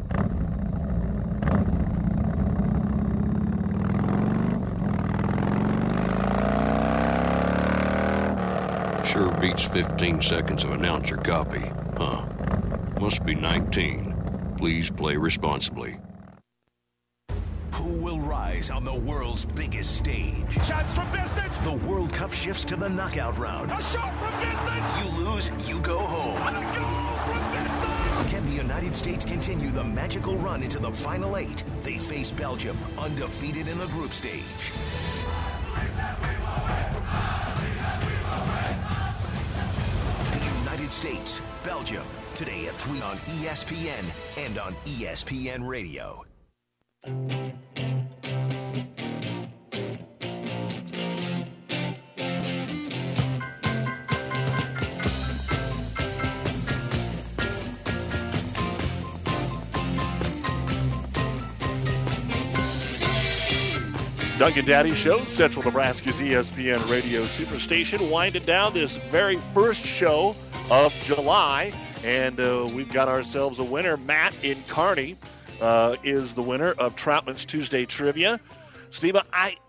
Speaker 23: Sure beats fifteen seconds of announcer copy, huh? Must be nineteen. Please play responsibly.
Speaker 24: Who will rise on the world's biggest stage?
Speaker 15: Shots from distance.
Speaker 24: The World Cup shifts to the knockout round.
Speaker 15: A shot from distance.
Speaker 24: You lose, you go home.
Speaker 15: A goal from distance.
Speaker 24: Can the United States continue the magical run into the final eight? They face Belgium, undefeated in the group stage. The United States, Belgium, today at three on E S P N and on E S P N Radio.
Speaker 7: Duncan Daddy Show, Central Nebraska's E S P N Radio Superstation, winding down this very first show of July, and uh, we've got ourselves a winner. Matt in Kearney uh, is the winner of Troutman's Tuesday Trivia. Steve, I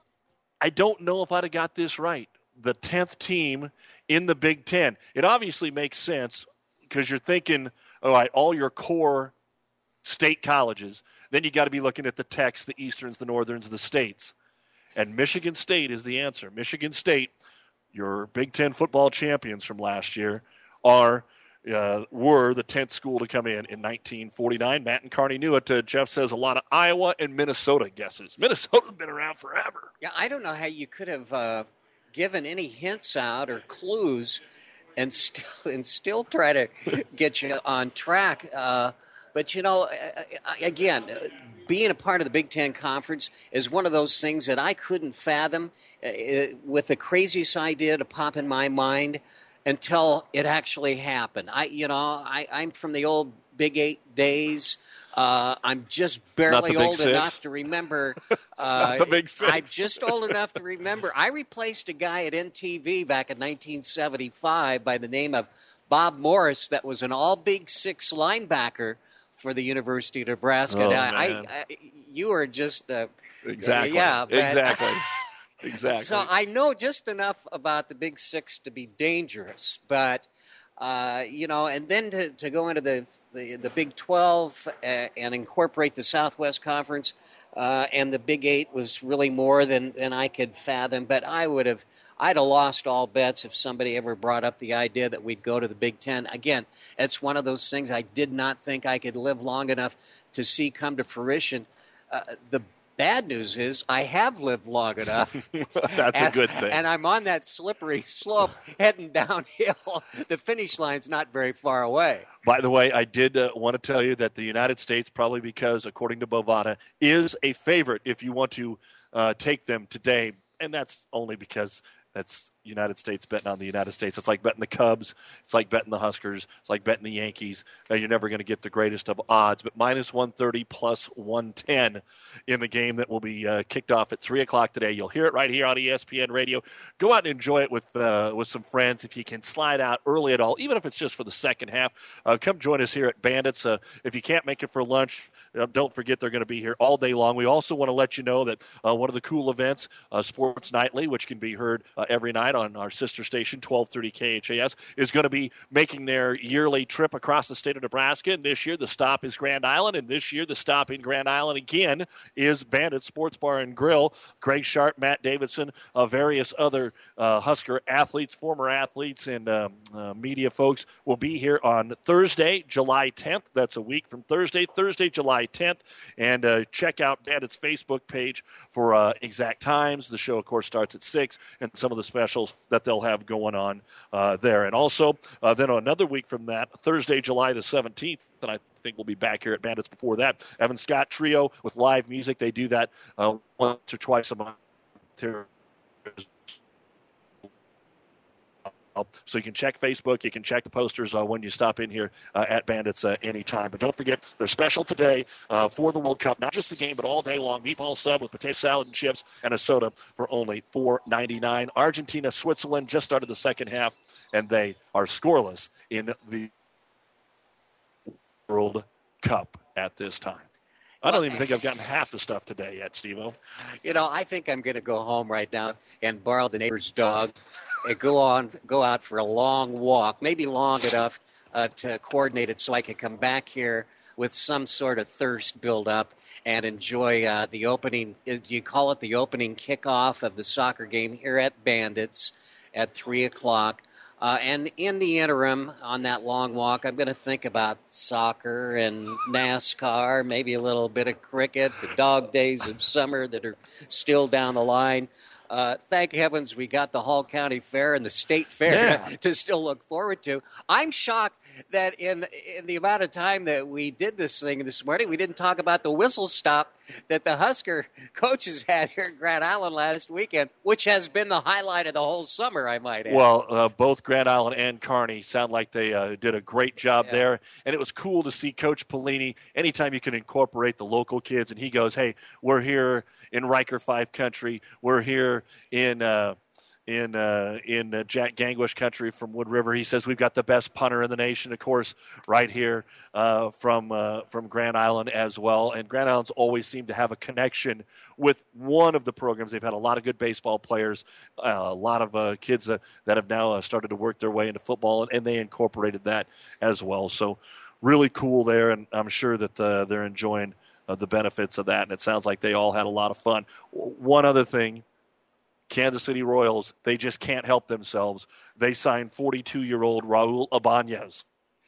Speaker 7: I don't know if I'd have got this right. The tenth team in the Big Ten. It obviously makes sense because you're thinking, all right, all your core state colleges. Then you got to be looking at the Techs, the Easterns, the Northerns, the States. And Michigan State is the answer. Michigan State, your Big Ten football champions from last year, are uh, were the tenth school to come in in nineteen forty-nine. Matt and Kearney knew it. Uh, Jeff says a lot of Iowa and Minnesota guesses. Minnesota's been around forever.
Speaker 8: Yeah, I don't know how you could have uh, given any hints out or clues and still and still try to get you on track. Uh, but, you know, again, being a part of the Big Ten Conference is one of those things that I couldn't fathom uh, with the craziest idea to pop in my mind until it actually happened. I, you know, I, I'm from the old Big Eight days. Uh, I'm just barely old
Speaker 7: six.
Speaker 8: enough to remember. Uh,
Speaker 7: Not the Big Six.
Speaker 8: I'm just old enough to remember. I replaced a guy at N T V back in nineteen seventy-five by the name of Bob Morris that was an all Big Six linebacker for the University of Nebraska.
Speaker 7: Oh,
Speaker 8: now,
Speaker 7: man.
Speaker 8: I, I, you are just uh,
Speaker 7: Exactly.
Speaker 8: yeah, but-
Speaker 7: Exactly. Exactly.
Speaker 8: So I know just enough about the Big Six to be dangerous, but uh, you know, and then to, to go into the the, the Big twelve uh, and incorporate the Southwest Conference uh, and the Big Eight was really more than, than I could fathom. But I would have I'd have lost all bets if somebody ever brought up the idea that we'd go to the Big Ten. Again, it's one of those things I did not think I could live long enough to see come to fruition. Uh, the Bad news is I have lived long enough.
Speaker 7: That's
Speaker 8: and,
Speaker 7: a good thing.
Speaker 8: And I'm on that slippery slope heading downhill. The finish line's not very far away.
Speaker 7: By the way, I did uh, want to tell you that the United States, probably because, according to Bovada, is a favorite if you want to uh, take them today. And that's only because that's United States betting on the United States. It's like betting the Cubs. It's like betting the Huskers. It's like betting the Yankees. Uh, you're never going to get the greatest of odds. But minus one thirty plus one ten in the game that will be uh, kicked off at three o'clock today. You'll hear it right here on E S P N Radio. Go out and enjoy it with uh, with some friends. If you can slide out early at all, even if it's just for the second half, uh, come join us here at Bandits. Uh, if you can't make it for lunch, uh, don't forget they're going to be here all day long. We also want to let you know that uh, one of the cool events, uh, Sports Nightly, which can be heard uh, every night on our sister station, twelve thirty K H A S, is going to be making their yearly trip across the state of Nebraska. And this year, the stop is Grand Island. And this year, the stop in Grand Island again is Bandit Sports Bar and Grill. Greg Sharp, Matt Davidson, uh, various other uh, Husker athletes, former athletes, and um, uh, media folks will be here on Thursday, July tenth. That's a week from Thursday, Thursday, July tenth. And uh, check out Bandit's Facebook page for uh, exact times. The show, of course, starts at six, and some of the specials that they'll have going on uh, there. And also, uh, then another week from that, Thursday, July the seventeenth, and I think we'll be back here at Bandits before that. Evan Scott Trio with live music. They do that uh, once or twice a month here. So you can check Facebook. You can check the posters uh, when you stop in here uh, at Bandits uh, anytime. But don't forget, they're special today uh, for the World Cup. Not just the game, but all day long. Meatball sub with potato salad and chips and a soda for only four ninety-nine. Argentina, Switzerland just started the second half, and they are scoreless in the World Cup at this time. I don't even think I've gotten half the stuff today yet, Steve-O.
Speaker 8: You know, I think I'm going to go home right now and borrow the neighbor's dog and go on, go out for a long walk, maybe long enough uh, to coordinate it so I can come back here with some sort of thirst build up and enjoy uh, the opening. Do you call it the opening kickoff of the soccer game here at Bandits at three o'clock? Uh, and in the interim, on that long walk, I'm going to think about soccer and NASCAR, maybe a little bit of cricket, the dog days of summer that are still down the line. Uh, thank heavens we got the Hall County Fair and the State Fair
Speaker 7: Yeah.
Speaker 8: to, to still look forward to. I'm shocked that in in the amount of time that we did this thing this morning, we didn't talk about the whistle stop that the Husker coaches had here in Grand Island last weekend, which has been the highlight of the whole summer, I might add.
Speaker 7: Well, uh, both Grand Island and Kearney sound like they uh, did a great job
Speaker 8: Yeah.
Speaker 7: there. And it was cool to see Coach Pelini, anytime you can incorporate the local kids, and he goes, hey, we're here in Riker Five country. We're here in uh, in uh, in uh, Jack Gangwish country from Wood River. He says we've got the best punter in the nation, of course, right here uh, from uh, from Grand Island as well. And Grand Island's always seemed to have a connection with one of the programs. They've had a lot of good baseball players, uh, a lot of uh, kids that, that have now uh, started to work their way into football, and, and they incorporated that as well. So really cool there, and I'm sure that uh, they're enjoying uh, the benefits of that, and it sounds like they all had a lot of fun. One other thing, Kansas City Royals, they just can't help themselves. They signed forty-two-year-old Raul Ibanez.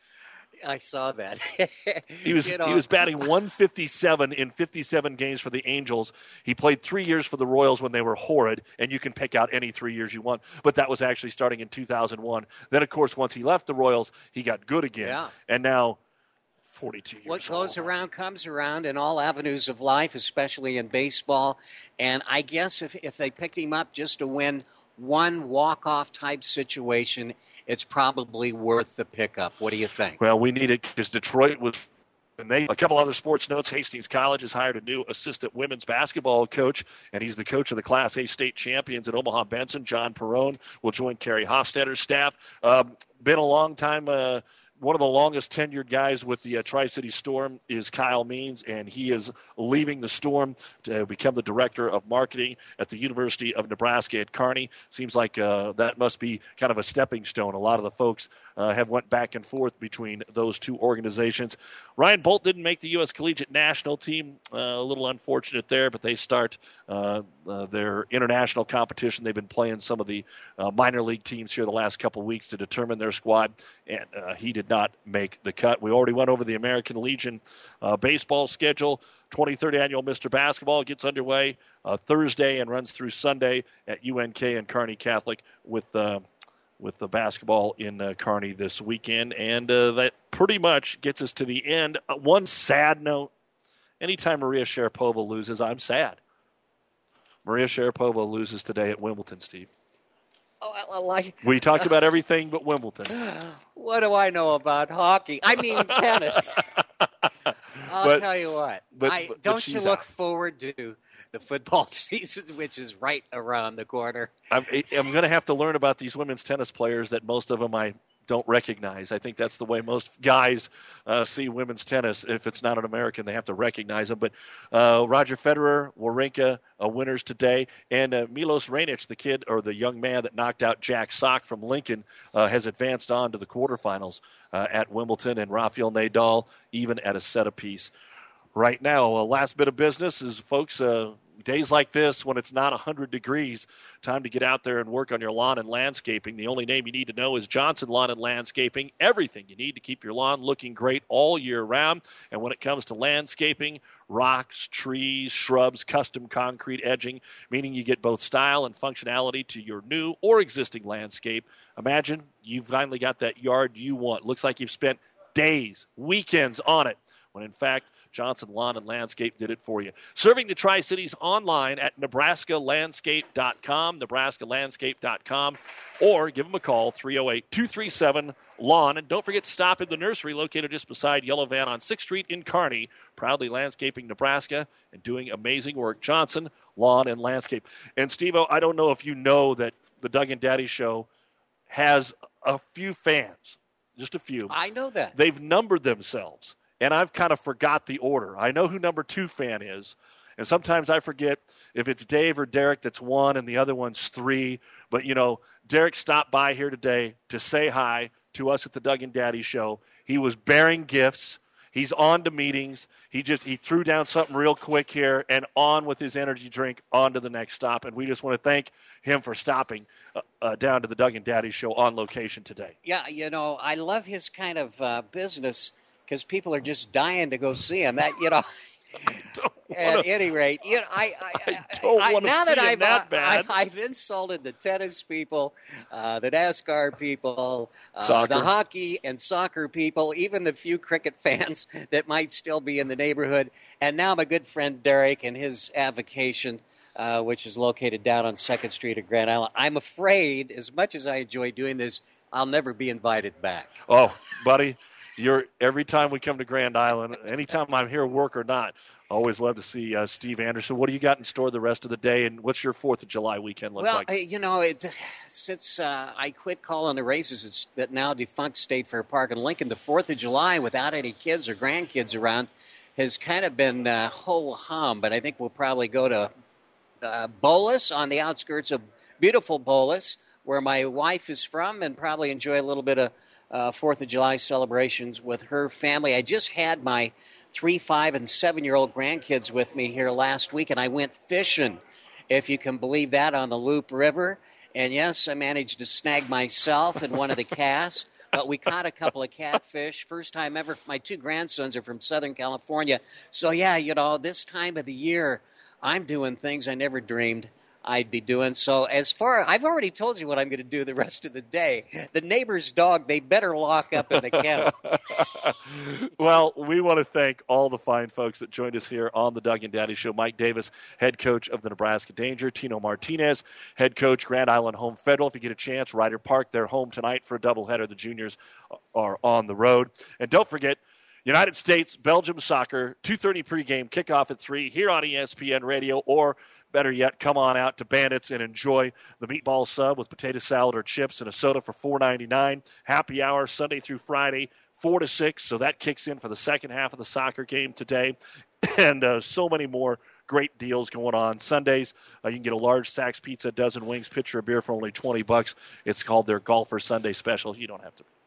Speaker 8: I saw that.
Speaker 7: He was
Speaker 8: You know,
Speaker 7: he was batting one fifty-seven in fifty-seven games for the Angels. He played three years for the Royals when they were horrid, and you can pick out any three years you want. But that was actually starting in two thousand one. Then, of course, once he left the Royals, he got good again.
Speaker 8: Yeah.
Speaker 7: And now forty-two years
Speaker 8: What goes
Speaker 7: old.
Speaker 8: around comes around in all avenues of life, especially in baseball. And I guess if, if they picked him up just to win one walk-off type situation, it's probably worth the pickup. What do you think?
Speaker 7: Well, we need it because Detroit was. And they, a couple other sports notes. Hastings College has hired a new assistant women's basketball coach, and he's the coach of the Class A state champions at Omaha Benson. John Perrone will join Kerry Hofstadter's staff. Um, been a long time. Uh, one of the longest tenured guys with the uh, Tri-City Storm is Kyle Means, and he is leaving the Storm to become the director of marketing at the University of Nebraska at Kearney. Seems like uh, that must be kind of a stepping stone. A lot of the folks uh, have went back and forth between those two organizations. Ryan Bolt didn't make the U S Collegiate National Team. Uh, a little unfortunate there, but they start uh, uh, their international competition. They've been playing some of the uh, minor league teams here the last couple weeks to determine their squad, and uh, he did not make the cut. We already went over the American Legion uh, baseball schedule. twenty-third annual Mister Basketball gets underway uh, Thursday and runs through Sunday at U N K and Kearney Catholic with uh, with the basketball in uh, Kearney this weekend. And uh, that pretty much gets us to the end. Uh, one sad note, anytime Maria Sharapova loses, I'm sad. Maria Sharapova loses today at Wimbledon, Steve.
Speaker 8: Oh, I, I like.
Speaker 7: We talked about everything but Wimbledon.
Speaker 8: What do I know about hockey? I mean tennis. I'll
Speaker 7: But-
Speaker 8: tell you what.
Speaker 7: but-
Speaker 8: I,
Speaker 7: but- but
Speaker 8: don't you
Speaker 7: she's
Speaker 8: look
Speaker 7: out.
Speaker 8: forward to the football season, which is right around the corner?
Speaker 7: I'm, I'm going to have to learn about these women's tennis players that most of them I don't recognize. I think that's the way most guys uh, see women's tennis. If it's not an American, they have to recognize them. But uh, Roger Federer, Wawrinka, uh, winners today. And uh, Milos Raonic, the kid or the young man that knocked out Jack Sock from Lincoln, uh, has advanced on to the quarterfinals uh, at Wimbledon. And Rafael Nadal, even at a set apiece. Right now, uh, last bit of business is, folks, uh, days like this when it's not one hundred degrees, time to get out there and work on your lawn and landscaping. The only name you need to know is Johnson Lawn and Landscaping. Everything you need to keep your lawn looking great all year round. And when it comes to landscaping, rocks, trees, shrubs, custom concrete edging, meaning you get both style and functionality to your new or existing landscape. Imagine you've finally got that yard you want. Looks like you've spent days, weekends on it, when in fact Johnson Lawn and Landscape did it for you. Serving the Tri-Cities online at Nebraska Landscape dot com, Nebraska Landscape dot com, or give them a call, three oh eight, two three seven, lawn. And don't forget to stop at the nursery located just beside Yellow Van on sixth Street in Kearney, proudly landscaping Nebraska and doing amazing work. Johnson Lawn and Landscape. And Steve-O, I don't know if you know that the Doug and Daddy Show has a few fans, just a few.
Speaker 8: I know that.
Speaker 7: They've numbered themselves. And I've kind of forgot the order. I know who number two fan is, and sometimes I forget if it's Dave or Derek that's one and the other one's three. But, you know, Derek stopped by here today to say hi to us at the Doug and Daddy Show. He was bearing gifts. He's on to meetings. He just he threw down something real quick here and on with his energy drink on to the next stop. And we just want to thank him for stopping uh, uh, down to the Doug and Daddy Show on location today.
Speaker 8: Yeah, you know, I love his kind of uh, business because people are just dying to go see him. That, you know, at any rate, you know, I, I,
Speaker 7: I don't
Speaker 8: I,
Speaker 7: want to
Speaker 8: now
Speaker 7: see
Speaker 8: that
Speaker 7: him
Speaker 8: I've,
Speaker 7: that
Speaker 8: uh,
Speaker 7: bad.
Speaker 8: I, I've insulted the tennis people, uh, the NASCAR people, uh,
Speaker 7: Soccer.
Speaker 8: the hockey and soccer people, even the few cricket fans that might still be in the neighborhood. And now my good friend Derek and his avocation, uh, which is located down on second Street at Grand Island. I'm afraid, as much as I enjoy doing this, I'll never be invited back.
Speaker 7: Oh, buddy, you're every time we come to Grand Island, anytime I'm here, work or not, I always love to see uh, Steve Anderson. What do you got in store the rest of the day, and what's your fourth of July weekend look
Speaker 8: well,
Speaker 7: like?
Speaker 8: I, you know, it, since uh, I quit calling the races it's that now defunct State Fair Park in Lincoln, the fourth of July without any kids or grandkids around has kind of been uh, ho-hum, but I think we'll probably go to uh, Bolus on the outskirts of beautiful Bolus, where my wife is from, and probably enjoy a little bit of uh, fourth of July celebrations with her family. I just had my three, five, and seven-year-old grandkids with me here last week, and I went fishing, if you can believe that, on the Loop River. And, yes, I managed to snag myself in one of the casts, but we caught a couple of catfish. First time ever. My two grandsons are from Southern California. So, yeah, you know, this time of the year, I'm doing things I never dreamed I'd be doing. So as far, I've already told you what I'm going to do the rest of the day. The neighbor's dog, they better lock up in the kennel.
Speaker 7: Well, we want to thank all the fine folks that joined us here on the Doug and Daddy Show. Mike Davis, head coach of the Nebraska Danger. Tino Martinez, head coach, Grand Island Home Federal. If you get a chance, Ryder Park, they're home tonight for a doubleheader. The juniors are on the road. And don't forget, United States, Belgium soccer, two thirty pregame, kickoff at three here on E S P N Radio, or better yet, come on out to Bandits and enjoy the meatball sub with potato salad or chips and a soda for four ninety-nine. Happy hour Sunday through Friday, four to six, so that kicks in for the second half of the soccer game today. And uh, so many more great deals going on. Sundays, uh, you can get a large Saks Pizza, a dozen wings, pitcher of beer for only twenty bucks. It's called their Golfer Sunday Special. You don't have to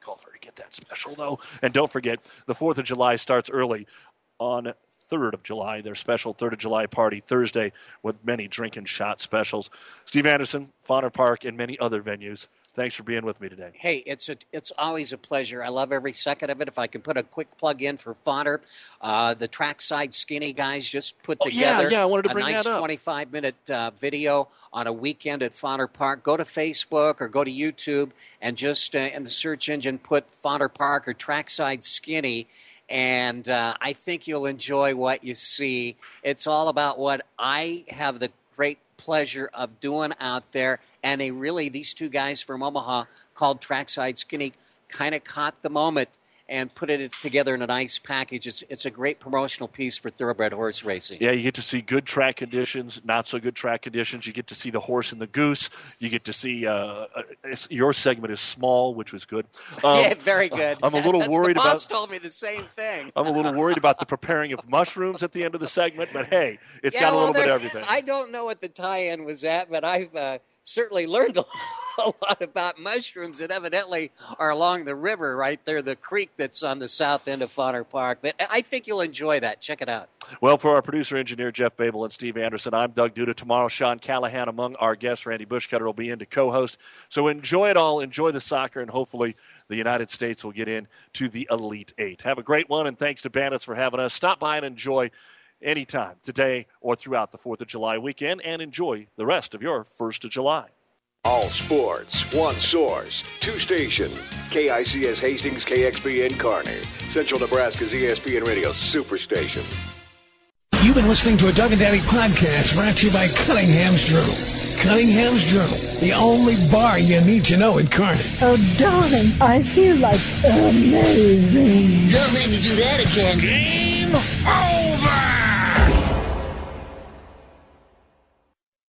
Speaker 7: call for to get that special, though. And don't forget, the fourth of July starts early on third of July, their special third of July party Thursday with many drink and shot specials. Steve Anderson, Fauner Park, and many other venues. Thanks for being with me today.
Speaker 8: Hey, it's a, it's always a pleasure. I love every second of it. If I can put a quick plug in for Fauner, uh, the Trackside Skinny guys just put
Speaker 7: Oh, yeah,
Speaker 8: together
Speaker 7: yeah, I wanted to
Speaker 8: a
Speaker 7: bring
Speaker 8: nice
Speaker 7: that up.
Speaker 8: twenty-five minute uh, video on a weekend at Fauner Park. Go to Facebook or go to YouTube and just uh, in the search engine put Fauner Park or Trackside Skinny. And uh, I think you'll enjoy what you see. It's all about what I have the great pleasure of doing out there. And they really, these two guys from Omaha called Trackside Skinny kind of caught the moment and put it together in a nice package. It's, it's a great promotional piece for thoroughbred horse racing.
Speaker 7: Yeah, you get to see good track conditions, not so good track conditions. You get to see the horse and the goose. You get to see uh, uh, your segment is small, which was good. Um,
Speaker 8: yeah, very good.
Speaker 7: I'm a little
Speaker 8: That's,
Speaker 7: worried
Speaker 8: the boss
Speaker 7: about.
Speaker 8: told me the same thing.
Speaker 7: I'm a little worried about the preparing of mushrooms at the end of the segment, but hey, it's
Speaker 8: Yeah,
Speaker 7: got a
Speaker 8: well,
Speaker 7: little bit
Speaker 8: there-
Speaker 7: of everything.
Speaker 8: I don't know what the tie-in was at, but I've uh, certainly learned a a lot about mushrooms that evidently are along the river right there, the creek that's on the south end of Fauner Park. But I think you'll enjoy that. Check it out.
Speaker 7: Well, for our producer, engineer, Jeff Babel and Steve Anderson, I'm Doug Duda. Tomorrow, Sean Callahan among our guests. Randy Bushcutter will be in to co-host. So enjoy it all. Enjoy the soccer, and hopefully the United States will get in to the Elite Eight. Have a great one, and thanks to Bandits for having us. Stop by and enjoy anytime, today or throughout the fourth of July weekend, and enjoy the rest of your first of July.
Speaker 1: All sports, one source, two stations. K I C S Hastings, K X P N Kearney. Central Nebraska's E S P N Radio Superstation.
Speaker 4: You've been listening to a Doug and Daddy podcast brought to you by Cunningham's Journal. Cunningham's Journal, the only bar you need to know in Kearney.
Speaker 5: Oh, darling, I feel like amazing.
Speaker 4: Don't make me do that again.
Speaker 5: Game over!